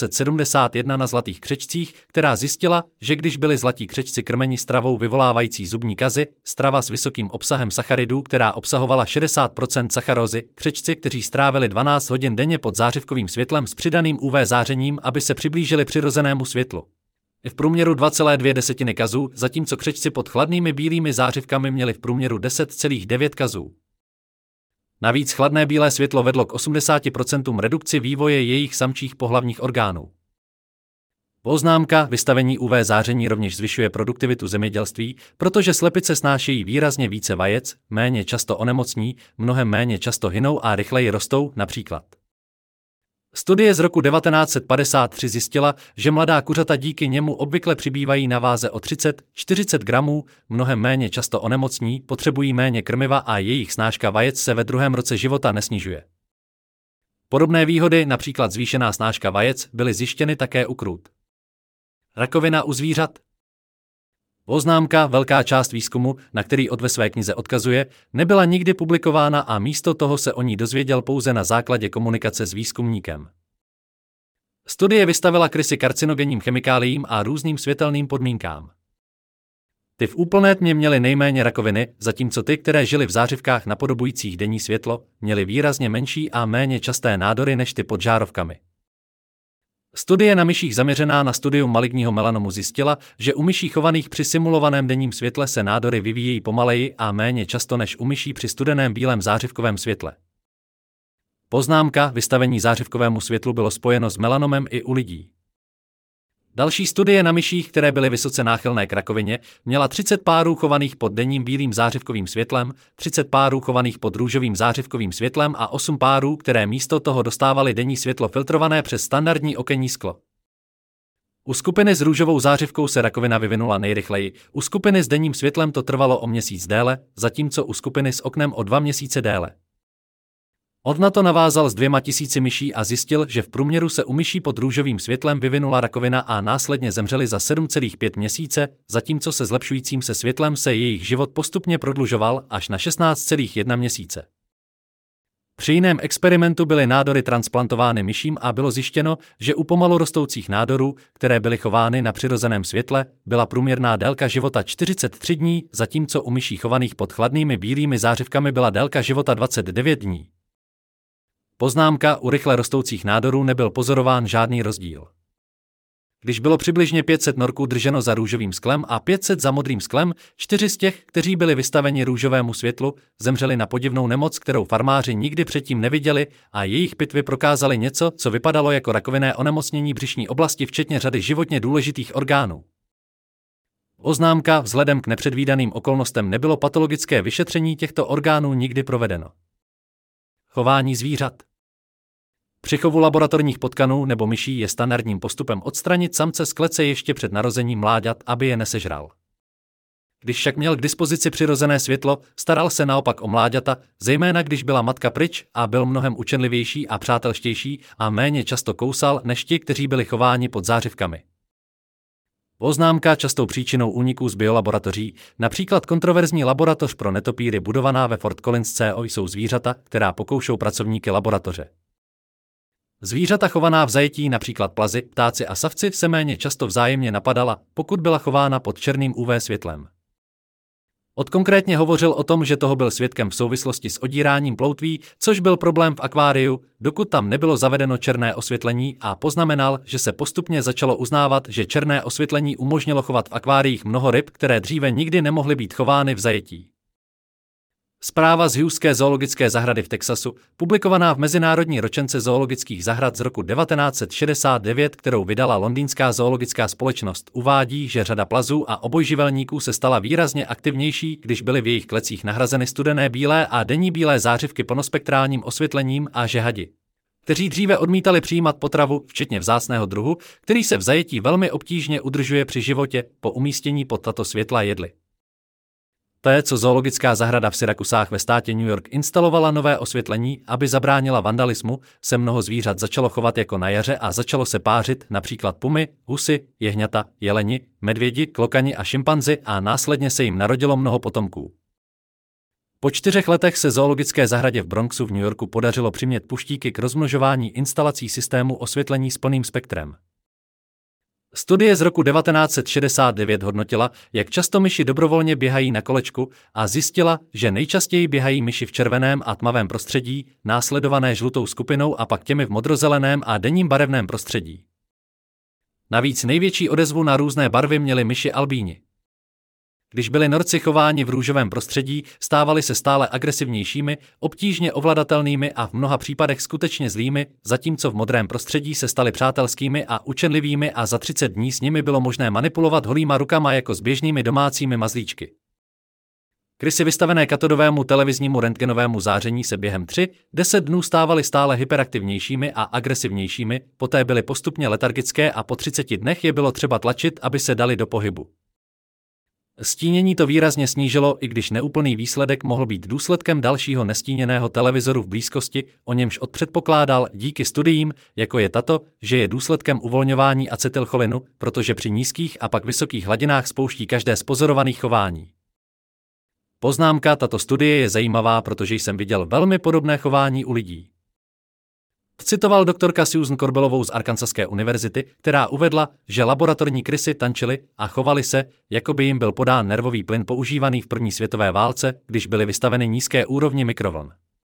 1971 na zlatých křečcích, která zjistila, že když byli zlatí křečci krmeni stravou vyvolávající zubní kazy, strava s vysokým obsahem sacharidů, která obsahovala 60% sacharózy, křečci, kteří strávili 12 hodin denně pod zářivkovým světlem s přidaným UV zářením, aby se přiblížili přirozenému světlu. V průměru 2,2 kazů, zatímco křečci pod chladnými bílými zářivkami měli v průměru 10,9 kazů. Navíc chladné bílé světlo vedlo k 80% redukci vývoje jejich samčích pohlavních orgánů. Poznámka: vystavení UV záření rovněž zvyšuje produktivitu zemědělství, protože slepice snášejí výrazně více vajec, méně často onemocní, mnohem méně často hynou a rychleji rostou, například. Studie z roku 1953 zjistila, že mladá kuřata díky němu obvykle přibývají na váze o 30–40 gramů, mnohem méně často onemocní, potřebují méně krmiva a jejich snáška vajec se ve 2. roce života nesnižuje. Podobné výhody, například zvýšená snáška vajec, byly zjištěny také u krůt. Rakovina u zvířat. Poznámka: velká část výzkumu, na který ve své knize odkazuje, nebyla nikdy publikována a místo toho se o ní dozvěděl pouze na základě komunikace s výzkumníkem. Studie vystavila krysy karcinogenním chemikáliím a různým světelným podmínkám. Ty v úplné tmě měly nejméně rakoviny, zatímco ty, které žily v zářivkách napodobujících denní světlo, měly výrazně menší a méně časté nádory než ty pod žárovkami. Studie na myších zaměřená na studium maligního melanomu zjistila, že u myší chovaných při simulovaném denním světle se nádory vyvíjejí pomaleji a méně často než u myší při studeném bílém zářivkovém světle. Poznámka: vystavení zářivkovému světlu bylo spojeno s melanomem i u lidí. Další studie na myších, které byly vysoce náchylné k rakovině, měla 30 párů chovaných pod denním bílým zářivkovým světlem, 30 párů chovaných pod růžovým zářivkovým světlem a 8 párů, které místo toho dostávaly denní světlo filtrované přes standardní okenní sklo. U skupiny s růžovou zářivkou se rakovina vyvinula nejrychleji, u skupiny s denním světlem to trvalo o měsíc déle, zatímco u skupiny s oknem o 2 měsíce déle. On na to navázal s 2000 myší a zjistil, že v průměru se u myší pod růžovým světlem vyvinula rakovina a následně zemřeli za 7,5 měsíce, zatímco se zlepšujícím se světlem se jejich život postupně prodlužoval až na 16,1 měsíce. Při jiném experimentu byly nádory transplantovány myším a bylo zjištěno, že u pomalu rostoucích nádorů, které byly chovány na přirozeném světle, byla průměrná délka života 43 dní, zatímco u myší chovaných pod chladnými bílými zářivkami byla délka života 29 dní. Poznámka: u rychle rostoucích nádorů nebyl pozorován žádný rozdíl. Když bylo přibližně 500 norků drženo za růžovým sklem a 500 za modrým sklem, 4 z těch, kteří byli vystaveni růžovému světlu, zemřeli na podivnou nemoc, kterou farmáři nikdy předtím neviděli, a jejich pitvy prokázaly něco, co vypadalo jako rakovinné onemocnění břišní oblasti včetně řady životně důležitých orgánů. Poznámka: vzhledem k nepředvídaným okolnostem nebylo patologické vyšetření těchto orgánů nikdy provedeno. Chování zvířat. Při chovu laboratorních potkanů nebo myší je standardním postupem odstranit samce z klece ještě před narozením mláďat, aby je nesežral. Když však měl k dispozici přirozené světlo, staral se naopak o mláďata, zejména když byla matka pryč a byl mnohem učenlivější a přátelštější a méně často kousal než ti, kteří byli chováni pod zářivkami. Poznámka častou příčinou úniků z biolaboratoří, například kontroverzní laboratoř pro netopýry budovaná ve Fort Collins CO jsou zvířata, která pokoušou pracovníky laboratoře. Zvířata chovaná v zajetí, například plazy, ptáci a savci, se méně často vzájemně napadala, pokud byla chována pod černým UV světlem. Konkrétně hovořil o tom, že toho byl svědkem v souvislosti s odíráním ploutví, což byl problém v akváriu, dokud tam nebylo zavedeno černé osvětlení, a poznamenal, že se postupně začalo uznávat, že černé osvětlení umožnilo chovat v akváriích mnoho ryb, které dříve nikdy nemohly být chovány v zajetí. Zpráva z Hugheské zoologické zahrady v Texasu, publikovaná v Mezinárodní ročence zoologických zahrad z roku 1969, kterou vydala Londýnská zoologická společnost, uvádí, že řada plazů a obojživelníků se stala výrazně aktivnější, když byly v jejich klecích nahrazeny studené bílé a denní bílé zářivky plnospektrálním osvětlením, a že hadi, kteří dříve odmítali přijímat potravu, včetně vzácného druhu, který se v zajetí velmi obtížně udržuje při životě, po umístění pod tato světla jedli. Té, co zoologická zahrada v Syrakusách ve státě New York instalovala nové osvětlení, aby zabránila vandalismu, se mnoho zvířat začalo chovat jako na jaře a začalo se pářit, například pumy, husy, jehňata, jeleni, medvědi, klokani a šimpanzi, a následně se jim narodilo mnoho potomků. Po 4 letech se zoologické zahradě v Bronxu v New Yorku podařilo přimět puštíky k rozmnožování instalací systému osvětlení s plným spektrem. Studie z roku 1969 hodnotila, jak často myši dobrovolně běhají na kolečku, a zjistila, že nejčastěji běhají myši v červeném a tmavém prostředí, následované žlutou skupinou a pak těmi v modrozeleném a denním barevném prostředí. Navíc největší odezvu na různé barvy měli myši albíni. Když byli norci chováni v růžovém prostředí, stávali se stále agresivnějšími, obtížně ovladatelnými a v mnoha případech skutečně zlými, zatímco v modrém prostředí se stali přátelskými a učenlivými a za 30 dní s nimi bylo možné manipulovat holýma rukama jako s běžnými domácími mazlíčky. Krysy vystavené katodovému televiznímu rentgenovému záření se během 3-10 dnů stávaly stále hyperaktivnějšími a agresivnějšími, poté byly postupně letargické a po 30 dnech je bylo třeba tlačit, aby se dali do pohybu. Stínění to výrazně snížilo, i když neúplný výsledek mohl být důsledkem dalšího nestíněného televizoru v blízkosti, o němž předpokládal díky studiím, jako je tato, že je důsledkem uvolňování acetylcholinu, protože při nízkých a pak vysokých hladinách spouští každé z pozorovaných chování. Poznámka: tato studie je zajímavá, protože jsem viděl velmi podobné chování u lidí. Citoval doktorka Susan Corbelovou z Arkansaské univerzity, která uvedla, že laboratorní krysy tančily a chovaly se, jako by jim byl podán nervový plyn používaný v první světové válce, když byly vystaveny nízké úrovni mikrovln.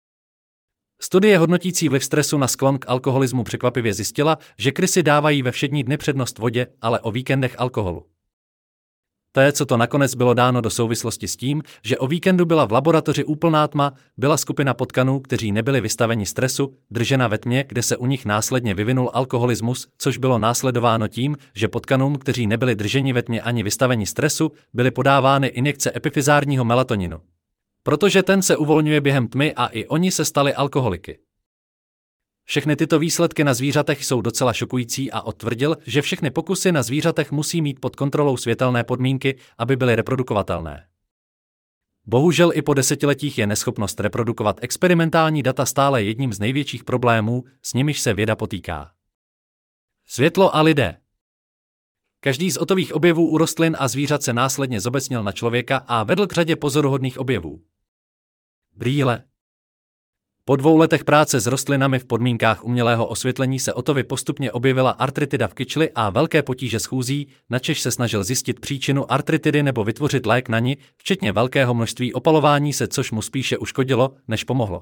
Studie hodnotící vliv stresu na sklon k alkoholismu překvapivě zjistila, že krysy dávají ve všední dny přednost vodě, ale o víkendech alkoholu. Co to nakonec bylo dáno do souvislosti s tím, že o víkendu byla v laboratoři úplná tma, byla skupina potkanů, kteří nebyli vystaveni stresu, držena ve tmě, kde se u nich následně vyvinul alkoholismus, což bylo následováno tím, že potkanům, kteří nebyli drženi ve tmě ani vystaveni stresu, byly podávány injekce epifizárního melatoninu. Protože ten se uvolňuje během tmy a i oni se stali alkoholiky. Všechny tyto výsledky na zvířatech jsou docela šokující a odtvrdil, že všechny pokusy na zvířatech musí mít pod kontrolou světelné podmínky, aby byly reprodukovatelné. Bohužel i po desetiletích je neschopnost reprodukovat experimentální data stále jedním z největších problémů, s nimiž se věda potýká. Světlo a lidé. Každý z otových objevů u rostlin a zvířat se následně zobecnil na člověka a vedl k řadě pozoruhodných objevů. Brýle. Po 2 letech práce s rostlinami v podmínkách umělého osvětlení se otovi postupně objevila artritida v kyčli a velké potíže s chůzí, načež se snažil zjistit příčinu artritidy nebo vytvořit lék na ni, včetně velkého množství opalování se, což mu spíše uškodilo, než pomohlo.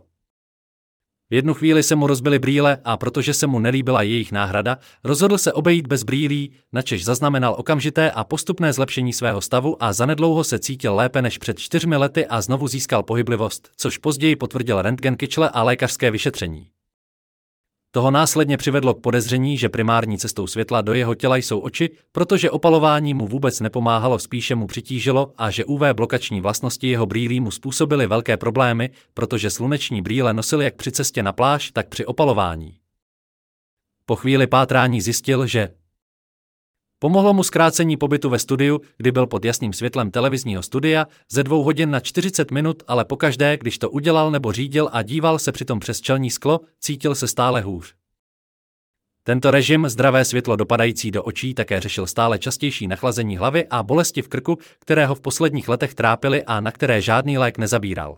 V jednu chvíli se mu rozbily brýle a protože se mu nelíbila jejich náhrada, rozhodl se obejít bez brýlí, načež zaznamenal okamžité a postupné zlepšení svého stavu a zanedlouho se cítil lépe než před 4 lety a znovu získal pohyblivost, což později potvrdil rentgen kyčle a lékařské vyšetření. Toho následně přivedlo k podezření, že primární cestou světla do jeho těla jsou oči, protože opalování mu vůbec nepomáhalo, spíše mu přitížilo, a že UV blokační vlastnosti jeho brýlí mu způsobily velké problémy, protože sluneční brýle nosil jak při cestě na pláž, tak při opalování. Po chvíli pátrání zjistil, že pomohlo mu zkrácení pobytu ve studiu, kdy byl pod jasným světlem televizního studia, ze 2 hodin na 40 minut, ale pokaždé, když to udělal nebo řídil a díval se přitom přes čelní sklo, cítil se stále hůř. Tento režim, zdravé světlo dopadající do očí, také řešil stále častější nachlazení hlavy a bolesti v krku, které ho v posledních letech trápily a na které žádný lék nezabíral.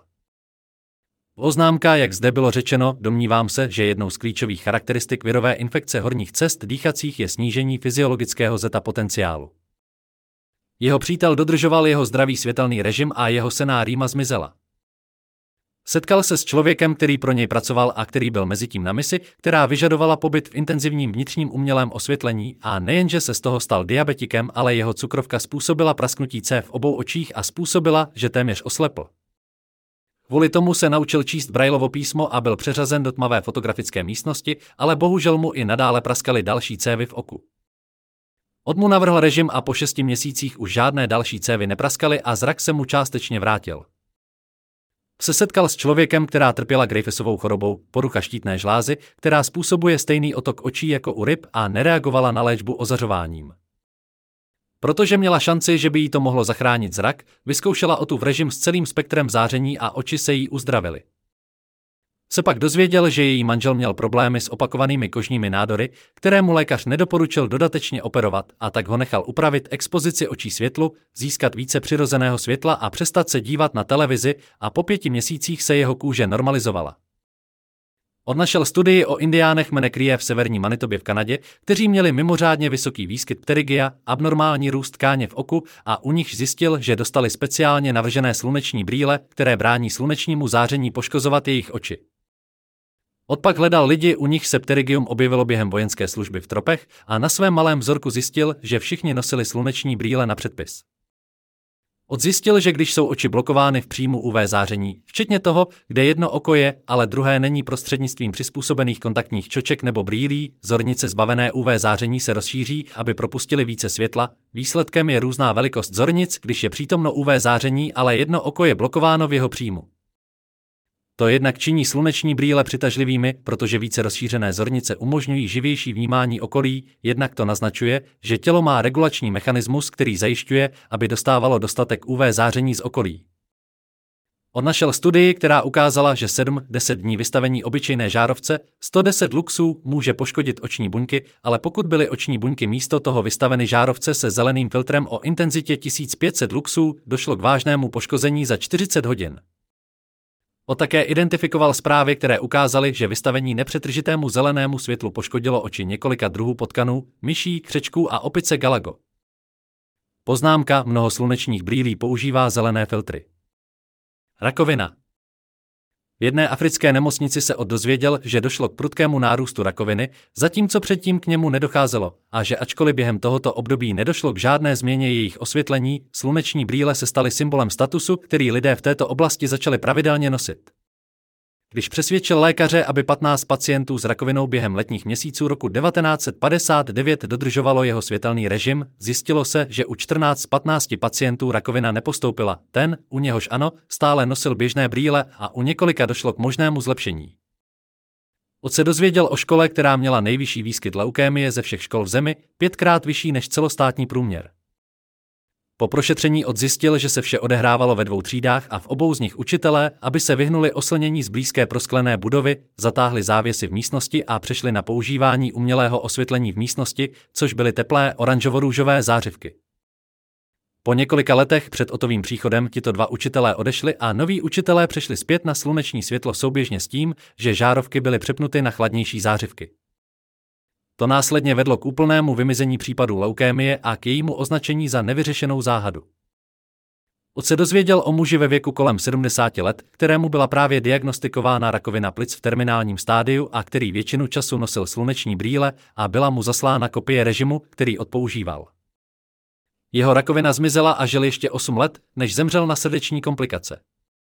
Oznámka, jak zde bylo řečeno, domnívám se, že jednou z klíčových charakteristik virové infekce horních cest dýchacích je snížení fyziologického zeta potenciálu. Jeho přítel dodržoval jeho zdravý světelný režim a jeho senná rýma zmizela. Setkal se s člověkem, který pro něj pracoval a který byl mezitím na misi, která vyžadovala pobyt v intenzivním vnitřním umělém osvětlení a nejenže se z toho stal diabetikem, ale jeho cukrovka způsobila prasknutí cév v obou očích a způsobila, že téměř oslepl. Kvůli tomu se naučil číst Braillovo písmo a byl přeřazen do tmavé fotografické místnosti, ale bohužel mu i nadále praskaly další cévy v oku. Od mu navrhl režim a po 6 měsících už žádné další cévy nepraskaly a zrak se mu částečně vrátil. Se setkal s člověkem, která trpěla Graves-ovou chorobou, porucha štítné žlázy, která způsobuje stejný otok očí jako u ryb a nereagovala na léčbu ozařováním. Protože měla šanci, že by jí to mohlo zachránit zrak, vyzkoušela otu v režim s celým spektrem záření a oči se jí uzdravily. Se pak dozvěděl, že její manžel měl problémy s opakovanými kožními nádory, které mu lékař nedoporučil dodatečně operovat, a tak ho nechal upravit expozici očí světlu, získat více přirozeného světla a přestat se dívat na televizi a po 5 měsících se jeho kůže normalizovala. Odnašel studii o indiánech jméne Crie v severní Manitobě v Kanadě, kteří měli mimořádně vysoký výskyt pterygia, abnormální růst tkáně v oku a u nich zjistil, že dostali speciálně navržené sluneční brýle, které brání slunečnímu záření poškozovat jejich oči. Odpak hledal lidi, u nich se pterygium objevilo během vojenské služby v tropech a na svém malém vzorku zjistil, že všichni nosili sluneční brýle na předpis. Odzjistil, že když jsou oči blokovány v příjmu UV záření, včetně toho, kde jedno oko je, ale druhé není prostřednictvím přizpůsobených kontaktních čoček nebo brýlí, zornice zbavené UV záření se rozšíří, aby propustili více světla. Výsledkem je různá velikost zornic, když je přítomno UV záření, ale jedno oko je blokováno v jeho příjmu. To jednak činí sluneční brýle přitažlivými, protože více rozšířené zornice umožňují živější vnímání okolí, jednak to naznačuje, že tělo má regulační mechanismus, který zajišťuje, aby dostávalo dostatek UV záření z okolí. Odnašel studii, která ukázala, že 7-10 dní vystavení obyčejné žárovce 110 luxů může poškodit oční buňky, ale pokud byly oční buňky místo toho vystaveny žárovce se zeleným filtrem o intenzitě 1500 luxů, došlo k vážnému poškození za 40 hodin. Také identifikoval zprávy, které ukázaly, že vystavení nepřetržitému zelenému světlu poškodilo oči několika druhů potkanů, myší, křečků a opice galago. Poznámka: mnoho slunečních brýlí používá zelené filtry. Rakovina. V jedné africké nemocnici se dozvěděl, že došlo k prudkému nárůstu rakoviny, zatímco předtím k němu nedocházelo, a že ačkoliv během tohoto období nedošlo k žádné změně jejich osvětlení, sluneční brýle se staly symbolem statusu, který lidé v této oblasti začali pravidelně nosit. Když přesvědčil lékaře, aby 15 pacientů s rakovinou během letních měsíců roku 1959 dodržovalo jeho světelný režim, zjistilo se, že u 14 z 15 pacientů rakovina nepostoupila. Ten, u něhož ano, stále nosil běžné brýle a u několika došlo k možnému zlepšení. Se dozvěděl o škole, která měla nejvyšší výskyt leukémie ze všech škol v zemi, 5krát vyšší než celostátní průměr. Po prošetření odzjistil, že se vše odehrávalo ve 2 třídách a v obou z nich učitelé, aby se vyhnuli oslnění z blízké prosklené budovy, zatáhli závěsy v místnosti a přešli na používání umělého osvětlení v místnosti, což byly teplé oranžovo-růžové zářivky. Po několika letech před Otovým příchodem tito 2 učitelé odešli a noví učitelé přešli zpět na sluneční světlo souběžně s tím, že žárovky byly přepnuty na chladnější zářivky. To následně vedlo k úplnému vymizení případů leukémie a k jejímu označení za nevyřešenou záhadu. Se dozvěděl o muži ve věku kolem 70 let, kterému byla právě diagnostikována rakovina plic v terminálním stádiu a který většinu času nosil sluneční brýle a byla mu zaslána kopie režimu, který odpoužíval. Jeho rakovina zmizela a žil ještě 8 let, než zemřel na srdeční komplikace.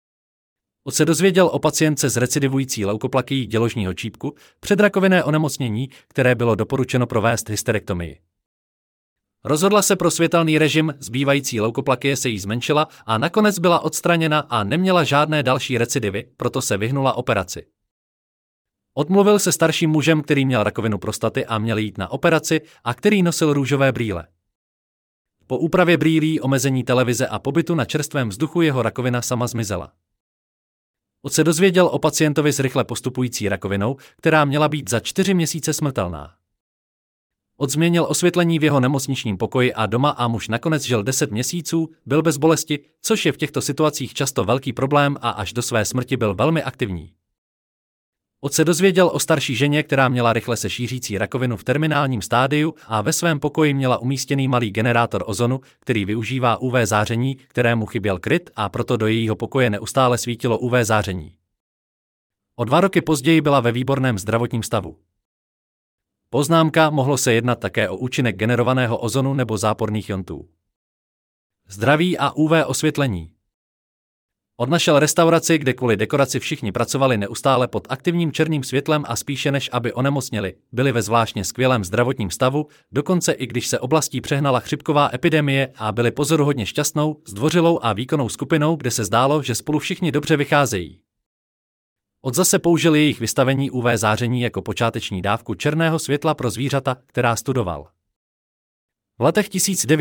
Se dozvěděl o pacientce s recidivující leukoplakií děložního čípku, předrakovinné onemocnění, které bylo doporučeno provést hysterektomii. Rozhodla se pro světelný režim, zbývající leukoplakie se jí zmenšila a nakonec byla odstraněna a neměla žádné další recidivy, proto se vyhnula operaci. Odmluvil se starším mužem, který měl rakovinu prostaty a měl jít na operaci a který nosil růžové brýle. Po úpravě brýlí, omezení televize a pobytu na čerstvém vzduchu jeho rakovina sama zmizela. Od se dozvěděl o pacientovi s rychle postupující rakovinou, která měla být za 4 měsíce smrtelná. Od změnil osvětlení v jeho nemocničním pokoji a doma a muž nakonec žil 10 měsíců, byl bez bolesti, což je v těchto situacích často velký problém a až do své smrti byl velmi aktivní. Od se dozvěděl o starší ženě, která měla rychle se šířící rakovinu v terminálním stádiu a ve svém pokoji měla umístěný malý generátor ozonu, který využívá UV záření, kterému chyběl kryt a proto do jejího pokoje neustále svítilo UV záření. O 2 roky později byla ve výborném zdravotním stavu. Poznámka: mohlo se jednat také o účinek generovaného ozonu nebo záporných iontů. Zdraví a UV osvětlení. Odnašel restauraci, kde kvůli dekoraci všichni pracovali neustále pod aktivním černým světlem a spíše než aby onemocněli, byli ve zvláštně skvělém zdravotním stavu, dokonce i když se oblastí přehnala chřipková epidemie a byli pozoruhodně šťastnou, zdvořilou a výkonnou skupinou, kde se zdálo, že spolu všichni dobře vycházejí. Od zase použil jejich vystavení UV záření jako počáteční dávku černého světla pro zvířata, která studoval. V letech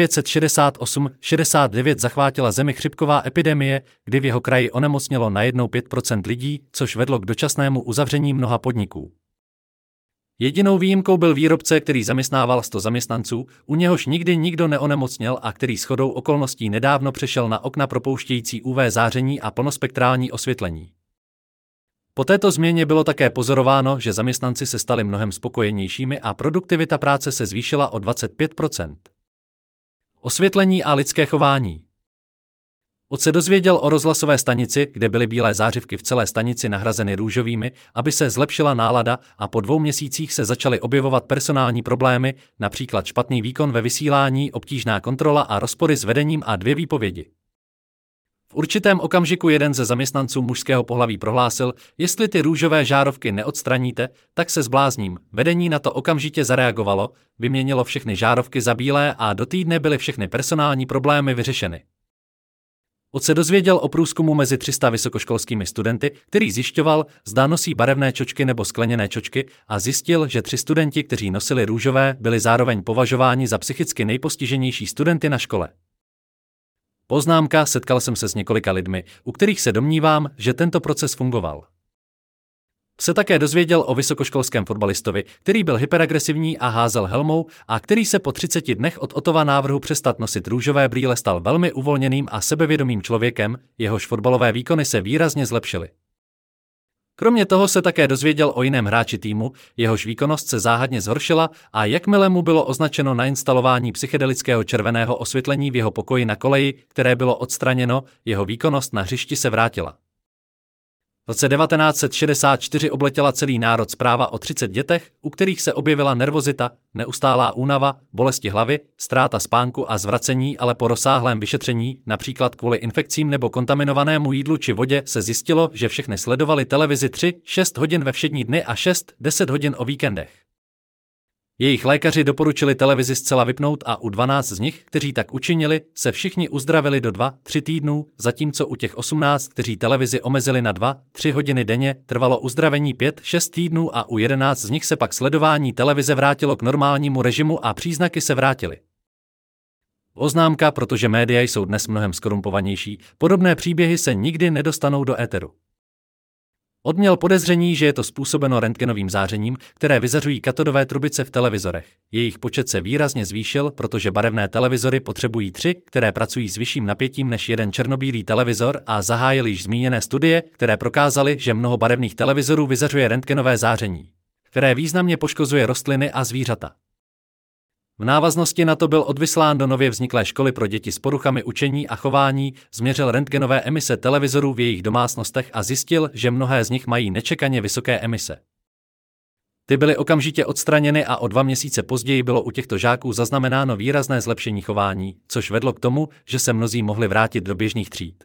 1968-69 zachvátila zemi chřipková epidemie, kdy v jeho kraji onemocnělo najednou 5% lidí, což vedlo k dočasnému uzavření mnoha podniků. Jedinou výjimkou byl výrobce, který zaměstnával 100 zaměstnanců, u něhož nikdy nikdo neonemocněl a který shodou okolností nedávno přešel na okna propouštějící UV záření a plnospektrální osvětlení. Po této změně bylo také pozorováno, že zaměstnanci se stali mnohem spokojenějšími a produktivita práce se zvýšila o 25%. Osvětlení a lidské chování. Od se dozvěděl o rozhlasové stanici, kde byly bílé zářivky v celé stanici nahrazeny růžovými, aby se zlepšila nálada, a po 2 měsících se začaly objevovat personální problémy, například špatný výkon ve vysílání, obtížná kontrola a rozpory s vedením a 2 výpovědi. V určitém okamžiku jeden ze zaměstnanců mužského pohlaví prohlásil: jestli ty růžové žárovky neodstraníte, tak se zblázním. Vedení na to okamžitě zareagovalo, vyměnilo všechny žárovky za bílé a do týdne byly všechny personální problémy vyřešeny. Od se dozvěděl o průzkumu mezi 300 vysokoškolskými studenty, který zjišťoval, zda nosí barevné čočky nebo skleněné čočky, a zjistil, že 3 studenti, kteří nosili růžové, byli zároveň považováni za psychicky nejpostiženější studenty na škole. Poznámka: setkal jsem se s několika lidmi, u kterých se domnívám, že tento proces fungoval. Se také dozvěděl o vysokoškolském fotbalistovi, který byl hyperagresivní a házel helmou a který se po 30 dnech od Ottova návrhu přestat nosit růžové brýle stal velmi uvolněným a sebevědomým člověkem, jehož fotbalové výkony se výrazně zlepšily. Kromě toho se také dozvěděl o jiném hráči týmu, jehož výkonnost se záhadně zhoršila, a jakmile mu bylo označeno nainstalování psychedelického červeného osvětlení v jeho pokoji na koleji, které bylo odstraněno, jeho výkonnost na hřišti se vrátila. V roce 1964 obletěla celý národ zpráva o 30 dětech, u kterých se objevila nervozita, neustálá únava, bolesti hlavy, ztráta spánku a zvracení, ale po rozsáhlém vyšetření, například kvůli infekcím nebo kontaminovanému jídlu či vodě, se zjistilo, že všechny sledovali televizi 3-6 hodin ve všední dny a 6-10 hodin o víkendech. Jejich lékaři doporučili televizi zcela vypnout a u 12 z nich, kteří tak učinili, se všichni uzdravili do 2-3 týdnů, zatímco u těch 18, kteří televizi omezili na 2-3 hodiny denně, trvalo uzdravení 5-6 týdnů a u 11 z nich se pak sledování televize vrátilo k normálnímu režimu a příznaky se vrátily. Poznámka: protože média jsou dnes mnohem skorumpovanější, podobné příběhy se nikdy nedostanou do éteru. Odměl podezření, že je to způsobeno rentgenovým zářením, které vyzařují katodové trubice v televizorech. Jejich počet se výrazně zvýšil, protože barevné televizory potřebují 3, které pracují s vyšším napětím než jeden černobílý televizor, a zahájil již zmíněné studie, které prokázaly, že mnoho barevných televizorů vyzařuje rentgenové záření, které významně poškozuje rostliny a zvířata. V návaznosti na to byl odvyslán do nově vzniklé školy pro děti s poruchami učení a chování, změřil rentgenové emise televizorů v jejich domácnostech a zjistil, že mnohé z nich mají nečekaně vysoké emise. Ty byly okamžitě odstraněny a o 2 měsíce později bylo u těchto žáků zaznamenáno výrazné zlepšení chování, což vedlo k tomu, že se mnozí mohli vrátit do běžných tříd.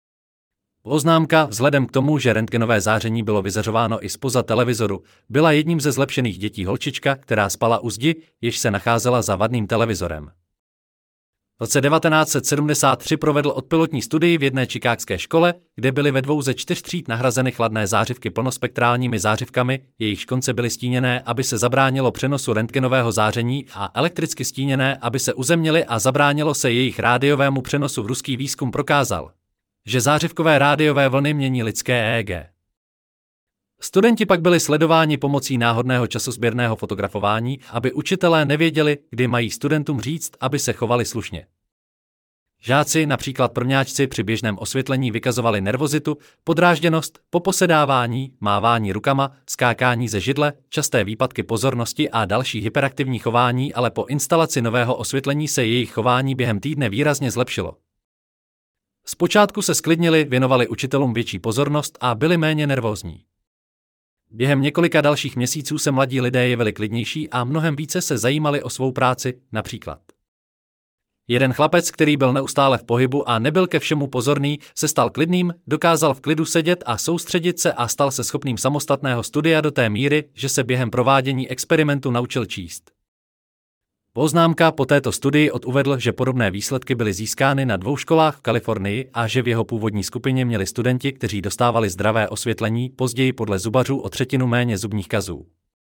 Poznámka: vzhledem k tomu, že rentgenové záření bylo vyzařováno i zpoza televizoru, byla jedním ze zlepšených dětí holčička, která spala u zdi, jež se nacházela za vadným televizorem. V roce 1973 provedl odpilotní studii v jedné chicagské škole, kde byly ve 2 ze 4 tříd nahrazeny chladné zářivky plnospektrálními zářivkami, jejichž konce byly stíněné, aby se zabránilo přenosu rentgenového záření, a elektricky stíněné, aby se uzemnily a zabránilo se jejich rádiovému přenosu. Ruský výzkum prokázal, že zářivkové rádiové vlny mění lidské EEG. Studenti pak byli sledováni pomocí náhodného časozběrného fotografování, aby učitelé nevěděli, kdy mají studentům říct, aby se chovali slušně. Žáci, například prvňáčci, při běžném osvětlení vykazovali nervozitu, podrážděnost, poposedávání, mávání rukama, skákání ze židle, časté výpadky pozornosti a další hyperaktivní chování, ale po instalaci nového osvětlení se jejich chování během týdne výrazně zlepšilo. Zpočátku se sklidnili, věnovali učitelům větší pozornost a byli méně nervózní. Během několika dalších měsíců se mladí lidé jevili klidnější a mnohem více se zajímali o svou práci, například. Jeden chlapec, který byl neustále v pohybu a nebyl ke všemu pozorný, se stal klidným, dokázal v klidu sedět a soustředit se a stal se schopným samostatného studia do té míry, že se během provádění experimentu naučil číst. Poznámka po této studii uvedl, že podobné výsledky byly získány na 2 školách v Kalifornii a že v jeho původní skupině měli studenti, kteří dostávali zdravé osvětlení, později podle zubařů o 1/3 méně zubních kazů.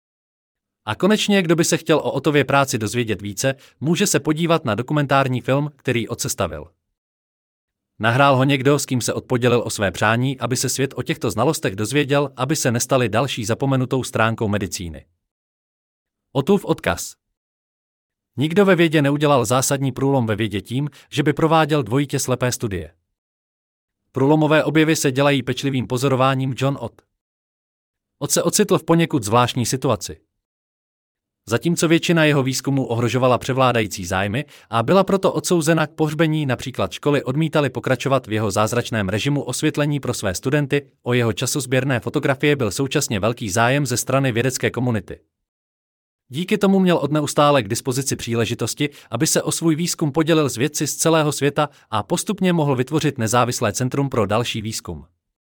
A konečně, kdo by se chtěl o Ottově práci dozvědět více, může se podívat na dokumentární film, který odsestavil. Nahrál ho někdo, s kým se odpodělil o své přání, aby se svět o těchto znalostech dozvěděl, aby se nestali další zapomenutou stránkou medicíny. Ottův odkaz. Nikdo ve vědě neudělal zásadní průlom ve vědě tím, že by prováděl dvojitě slepé studie. Průlomové objevy se dělají pečlivým pozorováním. John Ott. Ott se ocitl v poněkud zvláštní situaci. Zatímco většina jeho výzkumů ohrožovala převládající zájmy a byla proto odsouzena k pohřbení, například školy odmítaly pokračovat v jeho zázračném režimu osvětlení pro své studenty, o jeho časozběrné fotografie byl současně velký zájem ze strany vědecké komunity. Díky tomu měl Ott neustále k dispozici příležitosti, aby se o svůj výzkum podělil s vědci z celého světa a postupně mohl vytvořit nezávislé centrum pro další výzkum.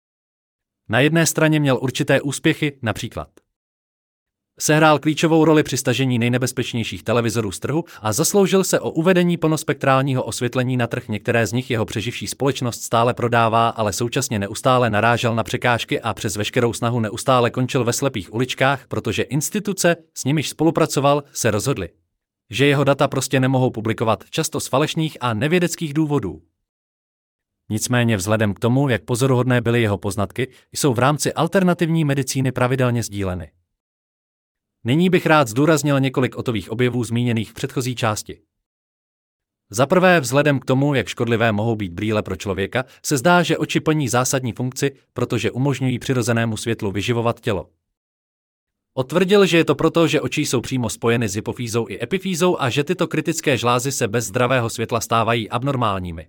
Na jedné straně měl určité úspěchy, například sehrál klíčovou roli při stažení nejnebezpečnějších televizorů z trhu a zasloužil se o uvedení plnospektrálního osvětlení na trh. Některé z nich jeho přeživší společnost stále prodává, ale současně neustále narážel na překážky a přes veškerou snahu neustále končil ve slepých uličkách, protože instituce, s nimiž spolupracoval, se rozhodly, že jeho data prostě nemohou publikovat, často z falešných a nevědeckých důvodů. Nicméně vzhledem k tomu, jak pozoruhodné byly jeho poznatky, jsou v rámci alternativní medicíny pravidelně sdíleny. Nyní bych rád zdůraznil několik Ottových objevů zmíněných v předchozí části. Za prvé, vzhledem k tomu, jak škodlivé mohou být brýle pro člověka, se zdá, že oči plní zásadní funkci, protože umožňují přirozenému světlu vyživovat tělo. Tvrdil, že je to proto, že oči jsou přímo spojeny s hypofýzou i epifýzou a že tyto kritické žlázy se bez zdravého světla stávají abnormálními.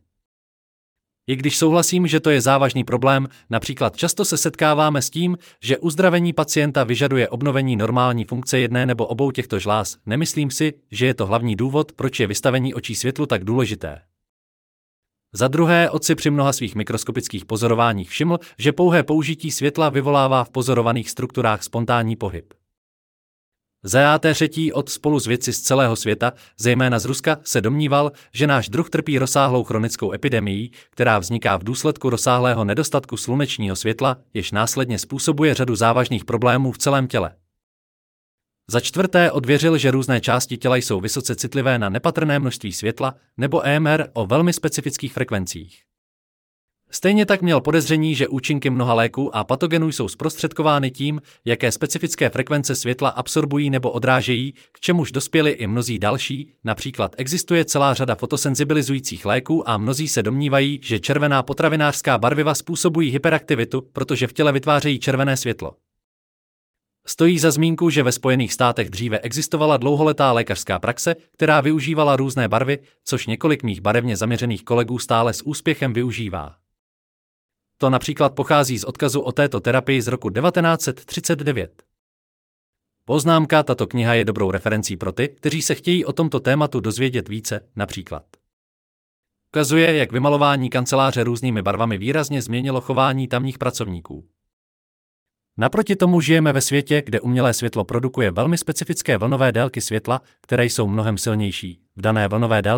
I když souhlasím, že to je závažný problém, například často se setkáváme s tím, že uzdravení pacienta vyžaduje obnovení normální funkce jedné nebo obou těchto žláz, nemyslím si, že je to hlavní důvod, proč je vystavení očí světlu tak důležité. Za druhé, Ott si při mnoha svých mikroskopických pozorováních všiml, že pouhé použití světla vyvolává v pozorovaných strukturách spontánní pohyb. Za třetí, Ott spolu s vědci z celého světa, zejména z Ruska, se domníval, že náš druh trpí rozsáhlou chronickou epidemií, která vzniká v důsledku rozsáhlého nedostatku slunečního světla, jež následně způsobuje řadu závažných problémů v celém těle. Za čtvrté, Ott věřil, že různé části těla jsou vysoce citlivé na nepatrné množství světla nebo EMR o velmi specifických frekvencích. Stejně tak měl podezření, že účinky mnoha léků a patogenů jsou zprostředkovány tím, jaké specifické frekvence světla absorbují nebo odrážejí, k čemuž dospěli i mnozí další, například existuje celá řada fotosenzibilizujících léků a mnozí se domnívají, že červená potravinářská barviva způsobují hyperaktivitu, protože v těle vytvářejí červené světlo. Stojí za zmínku, že ve Spojených státech dříve existovala dlouholetá lékařská praxe, která využívala různé barvy, což několik mých barevně zaměřených kolegů stále s úspěchem využívá. To například pochází z odkazu o této terapii z roku 1939. Poznámka: tato kniha je dobrou referencí pro ty, kteří se chtějí o tomto tématu dozvědět více, například. Ukazuje, jak vymalování kanceláře různými barvami výrazně změnilo chování tamních pracovníků. Naproti tomu žijeme ve světě, kde umělé světlo produkuje velmi specifické vlnové délky světla, které jsou mnohem silnější. V dané vlnové délce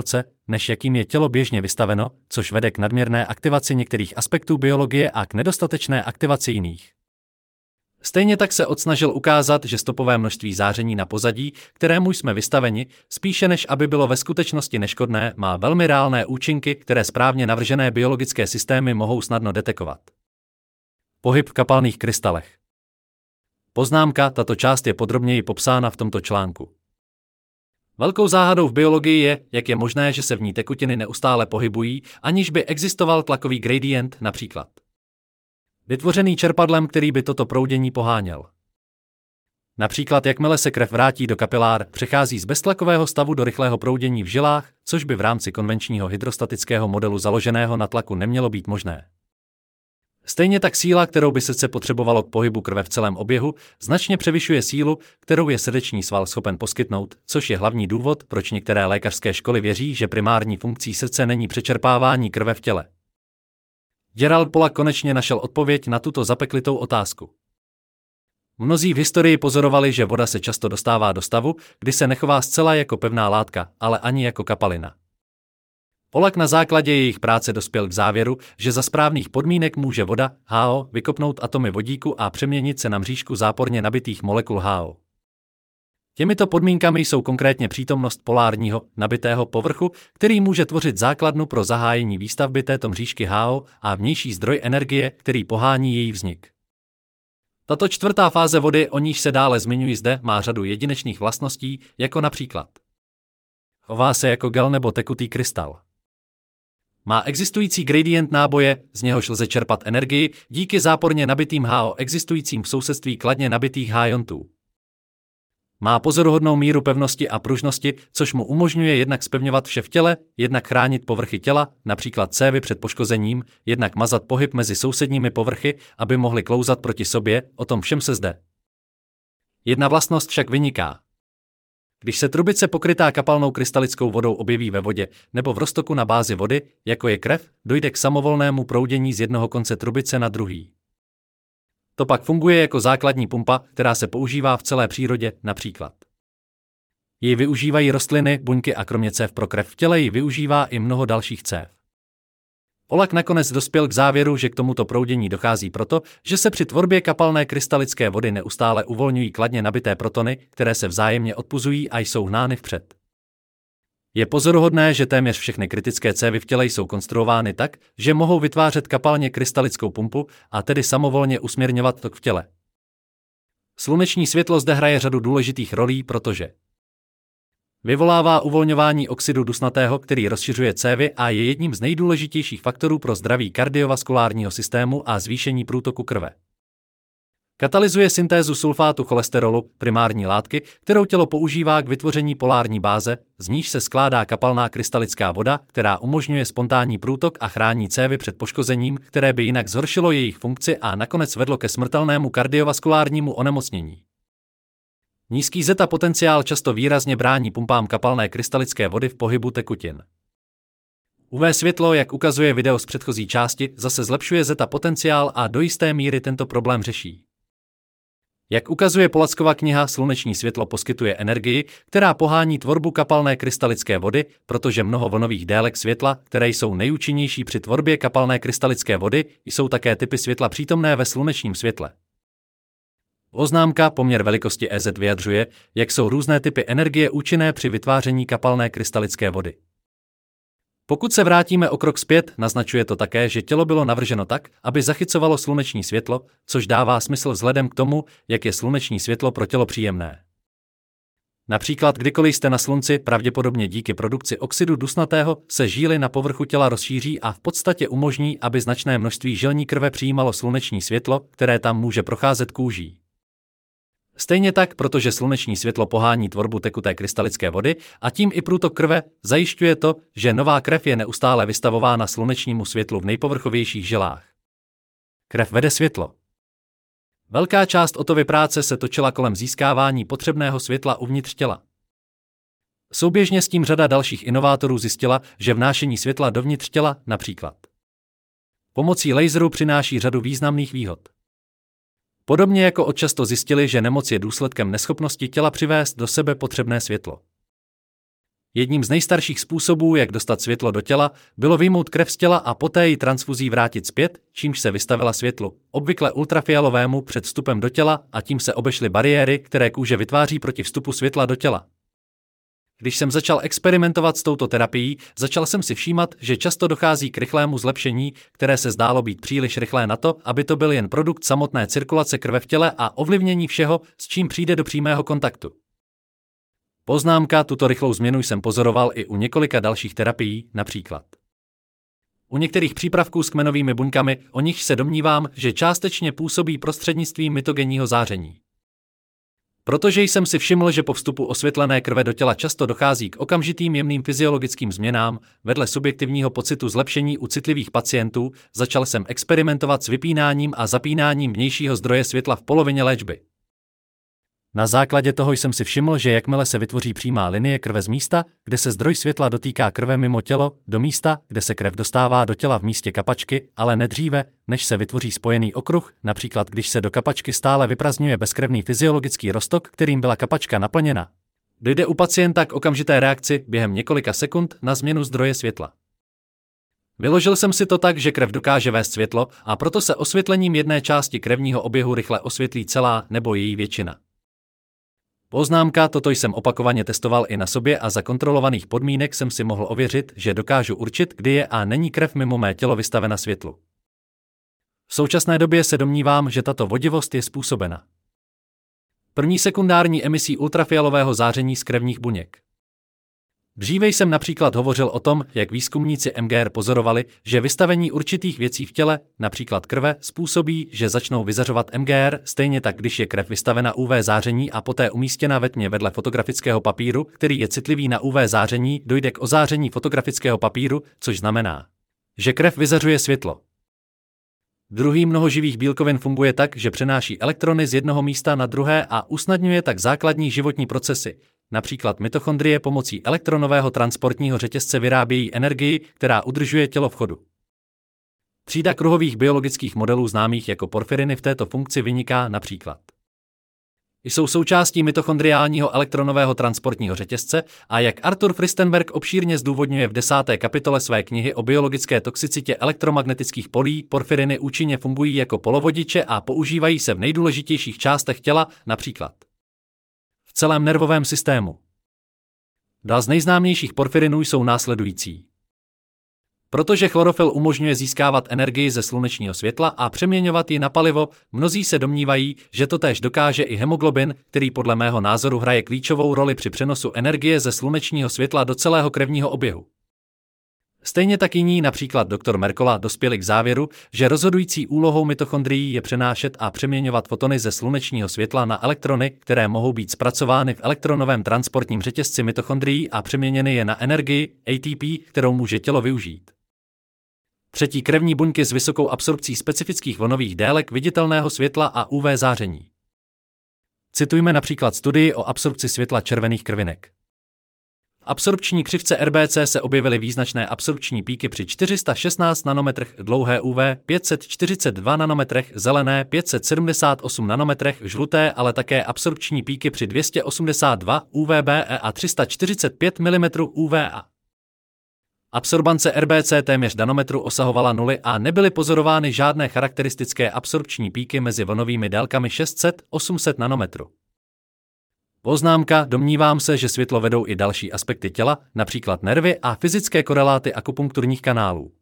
než jakým je tělo běžně vystaveno, což vede k nadměrné aktivaci některých aspektů biologie a k nedostatečné aktivaci jiných. Stejně tak se odsnažil ukázat, že stopové množství záření na pozadí, kterému jsme vystaveni, spíše než aby bylo ve skutečnosti neškodné, má velmi reálné účinky, které správně navržené biologické systémy mohou snadno detekovat. Pohyb v kapalných krystalech. Poznámka, tato část je podrobněji popsána v tomto článku. Velkou záhadou v biologii je, jak je možné, že se v ní tekutiny neustále pohybují, aniž by existoval tlakový gradient například. Vytvořený čerpadlem, který by toto proudění poháněl. Například, jakmile se krev vrátí do kapilár, přechází z beztlakového stavu do rychlého proudění v žilách, což by v rámci konvenčního hydrostatického modelu založeného na tlaku nemělo být možné. Stejně tak síla, kterou by srdce potřebovalo k pohybu krve v celém oběhu, značně převyšuje sílu, kterou je srdeční sval schopen poskytnout, což je hlavní důvod, proč některé lékařské školy věří, že primární funkcí srdce není přečerpávání krve v těle. Gerald Pollack konečně našel odpověď na tuto zapeklitou otázku. Mnozí v historii pozorovali, že voda se často dostává do stavu, kdy se nechová zcela jako pevná látka, ale ani jako kapalina. Pollack na základě jejich práce dospěl k závěru, že za správných podmínek může voda HO vykopnout atomy vodíku a přeměnit se na mřížku záporně nabitých molekul HO. Těmito podmínkami jsou konkrétně přítomnost polárního, nabitého povrchu, který může tvořit základnu pro zahájení výstavby této mřížky HO a vnější zdroj energie, který pohání její vznik. Tato čtvrtá fáze vody, o níž se dále zmiňuji zde, má řadu jedinečných vlastností, jako například chová se jako gel nebo tekutý krystal. Má existující gradient náboje, z něhož lze čerpat energii díky záporně nabitým HO existujícím v sousedství kladně nabitých H-iontů. Má pozoruhodnou míru pevnosti a pružnosti, což mu umožňuje jednak zpevňovat vše v těle, jednak chránit povrchy těla, například cévy před poškozením, jednak mazat pohyb mezi sousedními povrchy, aby mohly klouzat proti sobě, o tom všem se zde. Jedna vlastnost však vyniká. Když se trubice pokrytá kapalnou krystalickou vodou objeví ve vodě nebo v roztoku na bázi vody, jako je krev, dojde k samovolnému proudění z jednoho konce trubice na druhý. To pak funguje jako základní pumpa, která se používá v celé přírodě, například. Ji využívají rostliny, buňky a kromě cév pro krev v těle ji využívá i mnoho dalších cév. Pollack nakonec dospěl k závěru, že k tomuto proudění dochází proto, že se při tvorbě kapalné krystalické vody neustále uvolňují kladně nabité protony, které se vzájemně odpuzují a jsou hnány vpřed. Je pozoruhodné, že téměř všechny kritické cévy v těle jsou konstruovány tak, že mohou vytvářet kapalně krystalickou pumpu a tedy samovolně usměrňovat tok v těle. Sluneční světlo zde hraje řadu důležitých rolí, protože vyvolává uvolňování oxidu dusnatého, který rozšiřuje cévy a je jedním z nejdůležitějších faktorů pro zdraví kardiovaskulárního systému a zvýšení průtoku krve. Katalyzuje syntézu sulfátu cholesterolu, primární látky, kterou tělo používá k vytvoření polární báze, z níž se skládá kapalná krystalická voda, která umožňuje spontánní průtok a chrání cévy před poškozením, které by jinak zhoršilo jejich funkci a nakonec vedlo ke smrtelnému kardiovaskulárnímu onemocnění. Nízký zeta potenciál často výrazně brání pumpám kapalné krystalické vody v pohybu tekutin. UV světlo, jak ukazuje video z předchozí části, zase zlepšuje zeta potenciál a do jisté míry tento problém řeší. Jak ukazuje Pollackova kniha, sluneční světlo poskytuje energii, která pohání tvorbu kapalné krystalické vody, protože mnoho vlnových délek světla, které jsou nejúčinnější při tvorbě kapalné krystalické vody, jsou také typy světla přítomné ve slunečním světle. Oznámka poměr velikosti EZ vyjadřuje, jak jsou různé typy energie účinné při vytváření kapalné krystalické vody. Pokud se vrátíme o krok zpět, naznačuje to také, že tělo bylo navrženo tak, aby zachycovalo sluneční světlo, což dává smysl vzhledem k tomu, jak je sluneční světlo pro tělo příjemné. Například kdykoliv jste na slunci, pravděpodobně díky produkci oxidu dusnatého, se žíly na povrchu těla rozšíří a v podstatě umožní, aby značné množství žilní krve přijímalo sluneční světlo, které tam může procházet kůží. Stejně tak, protože sluneční světlo pohání tvorbu tekuté krystalické vody a tím i průtok krve, zajišťuje to, že nová krev je neustále vystavována slunečnímu světlu v nejpovrchovějších žilách. Krev vede světlo. Velká část Ottovy práce se točila kolem získávání potřebného světla uvnitř těla. Souběžně s tím řada dalších inovátorů zjistila, že vnášení světla dovnitř těla, například pomocí laseru, přináší řadu významných výhod. Podobně jako odčasto zjistili, že nemoc je důsledkem neschopnosti těla přivést do sebe potřebné světlo. Jedním z nejstarších způsobů, jak dostat světlo do těla, bylo vyjmout krev z těla a poté ji transfuzí vrátit zpět, čímž se vystavila světlu, obvykle ultrafialovému, před vstupem do těla, a tím se obešly bariéry, které kůže vytváří proti vstupu světla do těla. Když jsem začal experimentovat s touto terapií, začal jsem si všímat, že často dochází k rychlému zlepšení, které se zdálo být příliš rychlé na to, aby to byl jen produkt samotné cirkulace krve v těle a ovlivnění všeho, s čím přijde do přímého kontaktu. Poznámka: tuto rychlou změnu jsem pozoroval i u několika dalších terapií, například u některých přípravků s kmenovými buňkami, o nichž se domnívám, že částečně působí prostřednictvím mitogenního záření. Protože jsem si všiml, že po vstupu osvětlené krve do těla často dochází k okamžitým jemným fyziologickým změnám, vedle subjektivního pocitu zlepšení u citlivých pacientů, začal jsem experimentovat s vypínáním a zapínáním vnějšího zdroje světla v polovině léčby. Na základě toho jsem si všiml, že jakmile se vytvoří přímá linie krve z místa, kde se zdroj světla dotýká krve mimo tělo, do místa, kde se krev dostává do těla v místě kapačky, ale ne dříve, než se vytvoří spojený okruh, například když se do kapačky stále vyprazňuje bezkrevný fyziologický roztok, kterým byla kapačka naplněna. Dojde u pacienta k okamžité reakci během několika sekund na změnu zdroje světla. Vyložil jsem si to tak, že krev dokáže vést světlo, a proto se osvětlením jedné části krevního oběhu rychle osvětlí celá nebo její většina. Poznámka: toto jsem opakovaně testoval i na sobě a za kontrolovaných podmínek jsem si mohl ověřit, že dokážu určit, kdy je a není krev mimo mé tělo vystavena světlu. V současné době se domnívám, že tato vodivost je způsobena první sekundární emisí ultrafialového záření z krevních buněk. Dříve jsem například hovořil o tom, jak výzkumníci MGR pozorovali, že vystavení určitých věcí v těle, například krve, způsobí, že začnou vyzařovat MGR, stejně tak když je krev vystavena UV záření a poté umístěna ve tmě vedle fotografického papíru, který je citlivý na UV záření, dojde k ozáření fotografického papíru, což znamená, že krev vyzařuje světlo. Druhý mnohoživých bílkovin funguje tak, že přenáší elektrony z jednoho místa na druhé a usnadňuje tak základní životní procesy. Například mitochondrie pomocí elektronového transportního řetězce vyrábějí energii, která udržuje tělo v chodu. Třída kruhových biologických modelů známých jako porfiriny v této funkci vyniká například. Jsou součástí mitochondriálního elektronového transportního řetězce a jak Arthur Fristenberg obšírně zdůvodňuje v 10. kapitole své knihy o biologické toxicitě elektromagnetických polí, porfiriny účinně fungují jako polovodiče a používají se v nejdůležitějších částech těla, například v celém nervovém systému. Dva z nejznámějších porfirinů jsou následující. Protože chlorofyl umožňuje získávat energii ze slunečního světla a přeměňovat ji na palivo, mnozí se domnívají, že to též dokáže i hemoglobin, který podle mého názoru hraje klíčovou roli při přenosu energie ze slunečního světla do celého krevního oběhu. Stejně tak jiní, například dr. Mercola, dospěli k závěru, že rozhodující úlohou mitochondrií je přenášet a přeměňovat fotony ze slunečního světla na elektrony, které mohou být zpracovány v elektronovém transportním řetězci mitochondrií a přeměněny je na energii ATP, kterou může tělo využít. Třetí krevní buňky s vysokou absorpcí specifických vlnových délek viditelného světla a UV záření. Citujme například studii o absorpci světla červených krvinek. V absorpční křivce RBC se objevily význačné absorpční píky při 416 nanometrech dlouhé UV, 542 nanometrech zelené, 578 nanometrech žluté, ale také absorpční píky při 282 UVBE a 345 mm UVA. Absorbance RBC téměř nanometru osahovala nuly a nebyly pozorovány žádné charakteristické absorpční píky mezi vlnovými délkami 600–800 nanometru. Poznámka: domnívám se, že světlo vedou i další aspekty těla, například nervy a fyzické koreláty akupunkturních kanálů.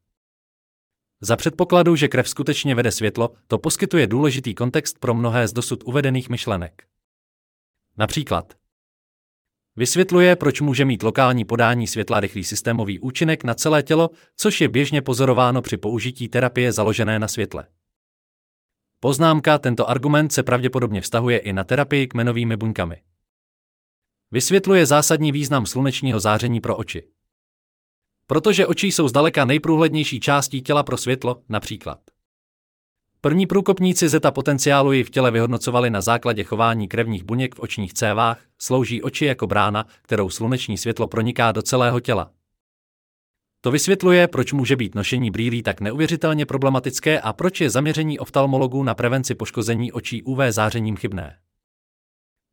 Za předpokladu, že krev skutečně vede světlo, to poskytuje důležitý kontext pro mnohé z dosud uvedených myšlenek. Například vysvětluje, proč může mít lokální podání světla rychlý systémový účinek na celé tělo, což je běžně pozorováno při použití terapie založené na světle. Poznámka: tento argument se pravděpodobně vztahuje i na terapii kmenovými buňkami. Vysvětluje zásadní význam slunečního záření pro oči. Protože oči jsou zdaleka nejprůhlednější částí těla pro světlo, například. První průkopníci zeta potenciálu ji v těle vyhodnocovali na základě chování krevních buněk v očních cévách, slouží oči jako brána, kterou sluneční světlo proniká do celého těla. To vysvětluje, proč může být nošení brýlí tak neuvěřitelně problematické a proč je zaměření oftalmologů na prevenci poškození očí UV zářením chybné.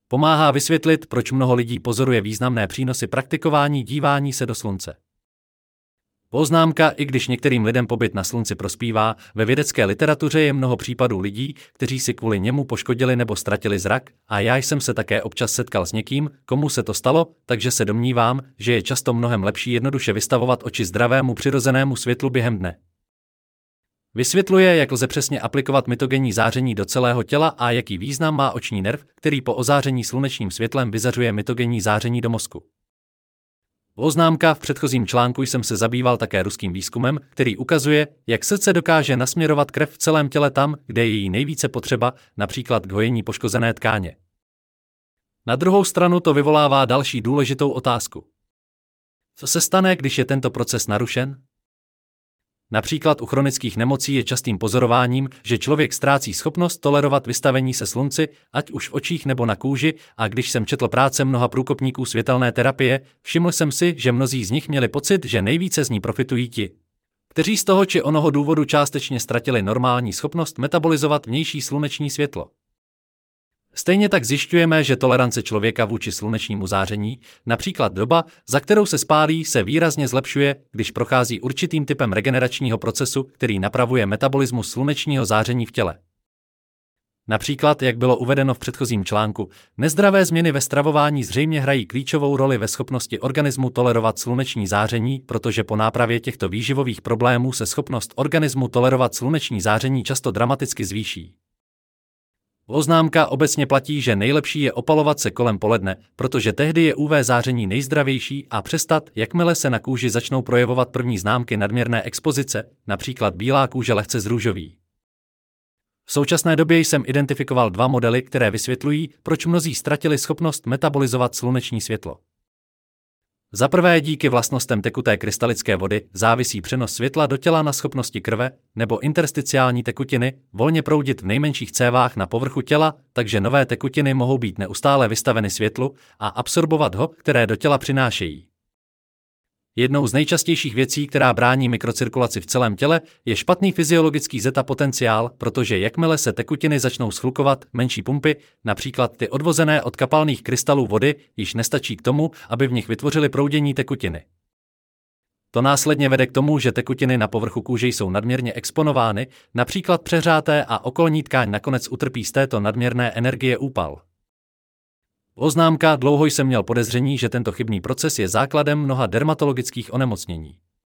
Pomáhá vysvětlit, proč mnoho lidí pozoruje významné přínosy praktikování dívání se do slunce. Poznámka: i když některým lidem pobyt na slunci prospívá, ve vědecké literatuře je mnoho případů lidí, kteří si kvůli němu poškodili nebo ztratili zrak, a já jsem se také občas setkal s někým, komu se to stalo, takže se domnívám, že je často mnohem lepší jednoduše vystavovat oči zdravému přirozenému světlu během dne. Vysvětluje, jak lze přesně aplikovat mitogenní záření do celého těla a jaký význam má oční nerv, který po ozáření slunečním světlem vyzařuje mitogenní záření do mozku. Poznámka: v předchozím článku jsem se zabýval také ruským výzkumem, který ukazuje, jak srdce dokáže nasměrovat krev v celém těle tam, kde je jí nejvíce potřeba, například k hojení poškozené tkáně. Na druhou stranu to vyvolává další důležitou otázku. Co se stane, když je tento proces narušen? Například u chronických nemocí je častým pozorováním, že člověk ztrácí schopnost tolerovat vystavení se slunci, ať už v očích nebo na kůži, a když jsem četl práce mnoha průkopníků světelné terapie, všiml jsem si, že mnozí z nich měli pocit, že nejvíce z ní profitují ti, kteří z toho či onoho důvodu částečně ztratili normální schopnost metabolizovat vnější sluneční světlo. Stejně tak zjišťujeme, že tolerance člověka vůči slunečnímu záření, například doba, za kterou se spálí, se výrazně zlepšuje, když prochází určitým typem regeneračního procesu, který napravuje metabolismus slunečního záření v těle. Například, jak bylo uvedeno v předchozím článku, nezdravé změny ve stravování zřejmě hrají klíčovou roli ve schopnosti organismu tolerovat sluneční záření, protože po nápravě těchto výživových problémů se schopnost organismu tolerovat sluneční záření často dramaticky zvýší. Poznámka: obecně platí, že nejlepší je opalovat se kolem poledne, protože tehdy je UV záření nejzdravější, a přestat, jakmile se na kůži začnou projevovat první známky nadměrné expozice, například bílá kůže lehce zrůžoví. V současné době jsem identifikoval 2 modely, které vysvětlují, proč mnozí ztratili schopnost metabolizovat sluneční světlo. Za prvé, díky vlastnostem tekuté krystalické vody závisí přenos světla do těla na schopnosti krve nebo intersticiální tekutiny volně proudit v nejmenších cévách na povrchu těla, takže nové tekutiny mohou být neustále vystaveny světlu a absorbovat ho, které do těla přinášejí. Jednou z nejčastějších věcí, která brání mikrocirkulaci v celém těle, je špatný fyziologický zeta potenciál, protože jakmile se tekutiny začnou schlukovat, menší pumpy, například ty odvozené od kapalných krystalů vody, již nestačí k tomu, aby v nich vytvořily proudění tekutiny. To následně vede k tomu, že tekutiny na povrchu kůže jsou nadměrně exponovány, například přehřáté, a okolní tkáň nakonec utrpí z této nadměrné energie úpal. Poznámka: dlouho jsem měl podezření, že tento chybný proces je základem mnoha dermatologických onemocnění.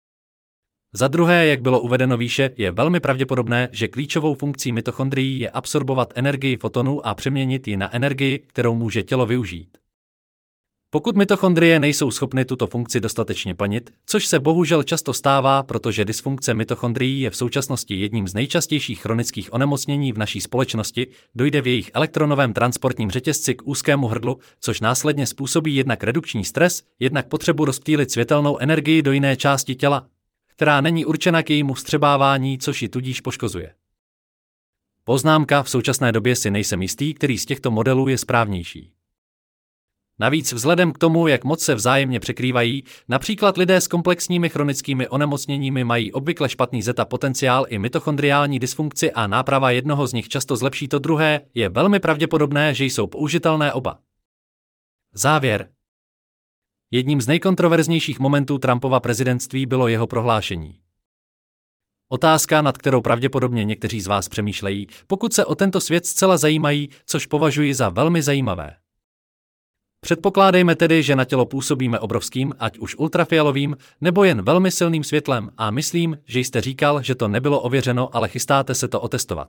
Za druhé, jak bylo uvedeno výše, je velmi pravděpodobné, že klíčovou funkcí mitochondrií je absorbovat energii fotonů a přeměnit ji na energii, kterou může tělo využít. Pokud mitochondrie nejsou schopny tuto funkci dostatečně plnit, což se bohužel často stává, protože dysfunkce mitochondrií je v současnosti jedním z nejčastějších chronických onemocnění v naší společnosti, dojde v jejich elektronovém transportním řetězci k úzkému hrdlu, což následně způsobí jednak redukční stres, jednak potřebu rozptýlit světelnou energii do jiné části těla, která není určena k jejímu vstřebávání, což ji tudíž poškozuje. Poznámka: v současné době si nejsem jistý, který z těchto modelů je správnější. Navíc vzhledem k tomu, jak moc se vzájemně překrývají, například lidé s komplexními chronickými onemocněními mají obvykle špatný zeta potenciál i mitochondriální dysfunkci a náprava jednoho z nich často zlepší to druhé, je velmi pravděpodobné, že jsou použitelné oba. Závěr. Jedním z nejkontroverznějších momentů Trumpova prezidentství bylo jeho prohlášení. Otázka, nad kterou pravděpodobně někteří z vás přemýšlejí, pokud se o tento svět zcela zajímají, což považuji za velmi zajímavé. Předpokládejme tedy, že na tělo působíme obrovským, ať už ultrafialovým, nebo jen velmi silným světlem, a myslím, že jste říkal, že to nebylo ověřeno, ale chystáte se to otestovat.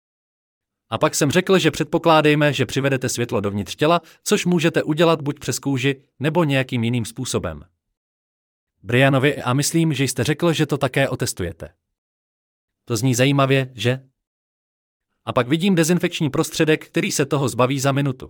A pak jsem řekl, že předpokládejme, že přivedete světlo dovnitř těla, což můžete udělat buď přes kůži, nebo nějakým jiným způsobem. Brianovi, a myslím, že jste řekl, že to také otestujete. To zní zajímavě, že? A pak vidím dezinfekční prostředek, který se toho zbaví za minutu.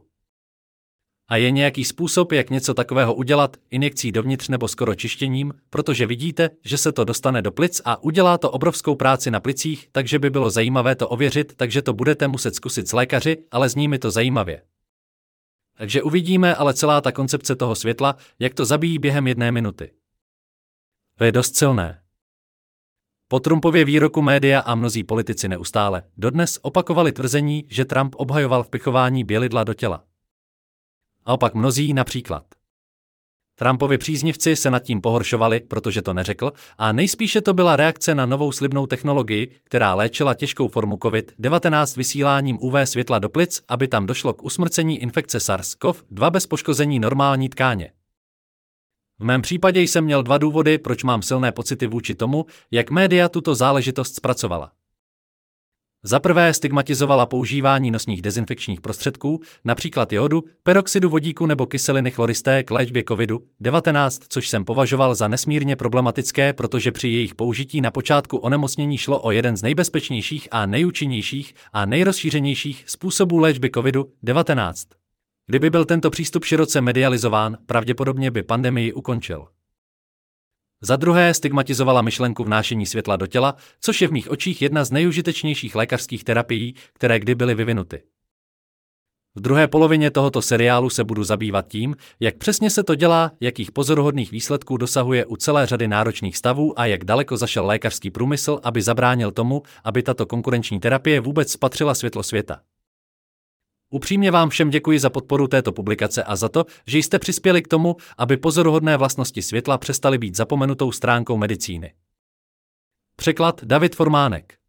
A je nějaký způsob, jak něco takového udělat, injekcí dovnitř nebo skoro čištěním, protože vidíte, že se to dostane do plic a udělá to obrovskou práci na plicích, takže by bylo zajímavé to ověřit, takže to budete muset zkusit s lékaři, ale zní mi to zajímavě. Takže uvidíme, ale celá ta koncepce toho světla, jak to zabíjí během 1 minuty. To je dost silné. Po Trumpově výroku média a mnozí politici neustále dodnes opakovali tvrzení, že Trump obhajoval vpichování bělidla do těla. A opak mnozí, například Trumpovi příznivci, se nad tím pohoršovali, protože to neřekl, a nejspíše to byla reakce na novou slibnou technologii, která léčila těžkou formu COVID-19 vysíláním UV světla do plic, aby tam došlo k usmrcení infekce SARS-CoV-2 bez poškození normální tkáně. V mém případě jsem měl 2 důvody, proč mám silné pocity vůči tomu, jak média tuto záležitost zpracovala. Za prvé stigmatizovala používání nosních dezinfekčních prostředků, například jodu, peroxidu vodíku nebo kyseliny chloristé k léčbě COVID-19, což jsem považoval za nesmírně problematické, protože při jejich použití na počátku onemocnění šlo o jeden z nejbezpečnějších a nejúčinnějších a nejrozšířenějších způsobů léčby COVID-19. Kdyby byl tento přístup široce medializován, pravděpodobně by pandemii ukončil. Za druhé stigmatizovala myšlenku vnášení světla do těla, což je v mých očích jedna z nejužitečnějších lékařských terapií, které kdy byly vyvinuty. V druhé polovině tohoto seriálu se budu zabývat tím, jak přesně se to dělá, jakých pozoruhodných výsledků dosahuje u celé řady náročných stavů a jak daleko zašel lékařský průmysl, aby zabránil tomu, aby tato konkurenční terapie vůbec spatřila světlo světa. Upřímně vám všem děkuji za podporu této publikace a za to, že jste přispěli k tomu, aby pozoruhodné vlastnosti světla přestaly být zapomenutou stránkou medicíny. Překlad David Formánek.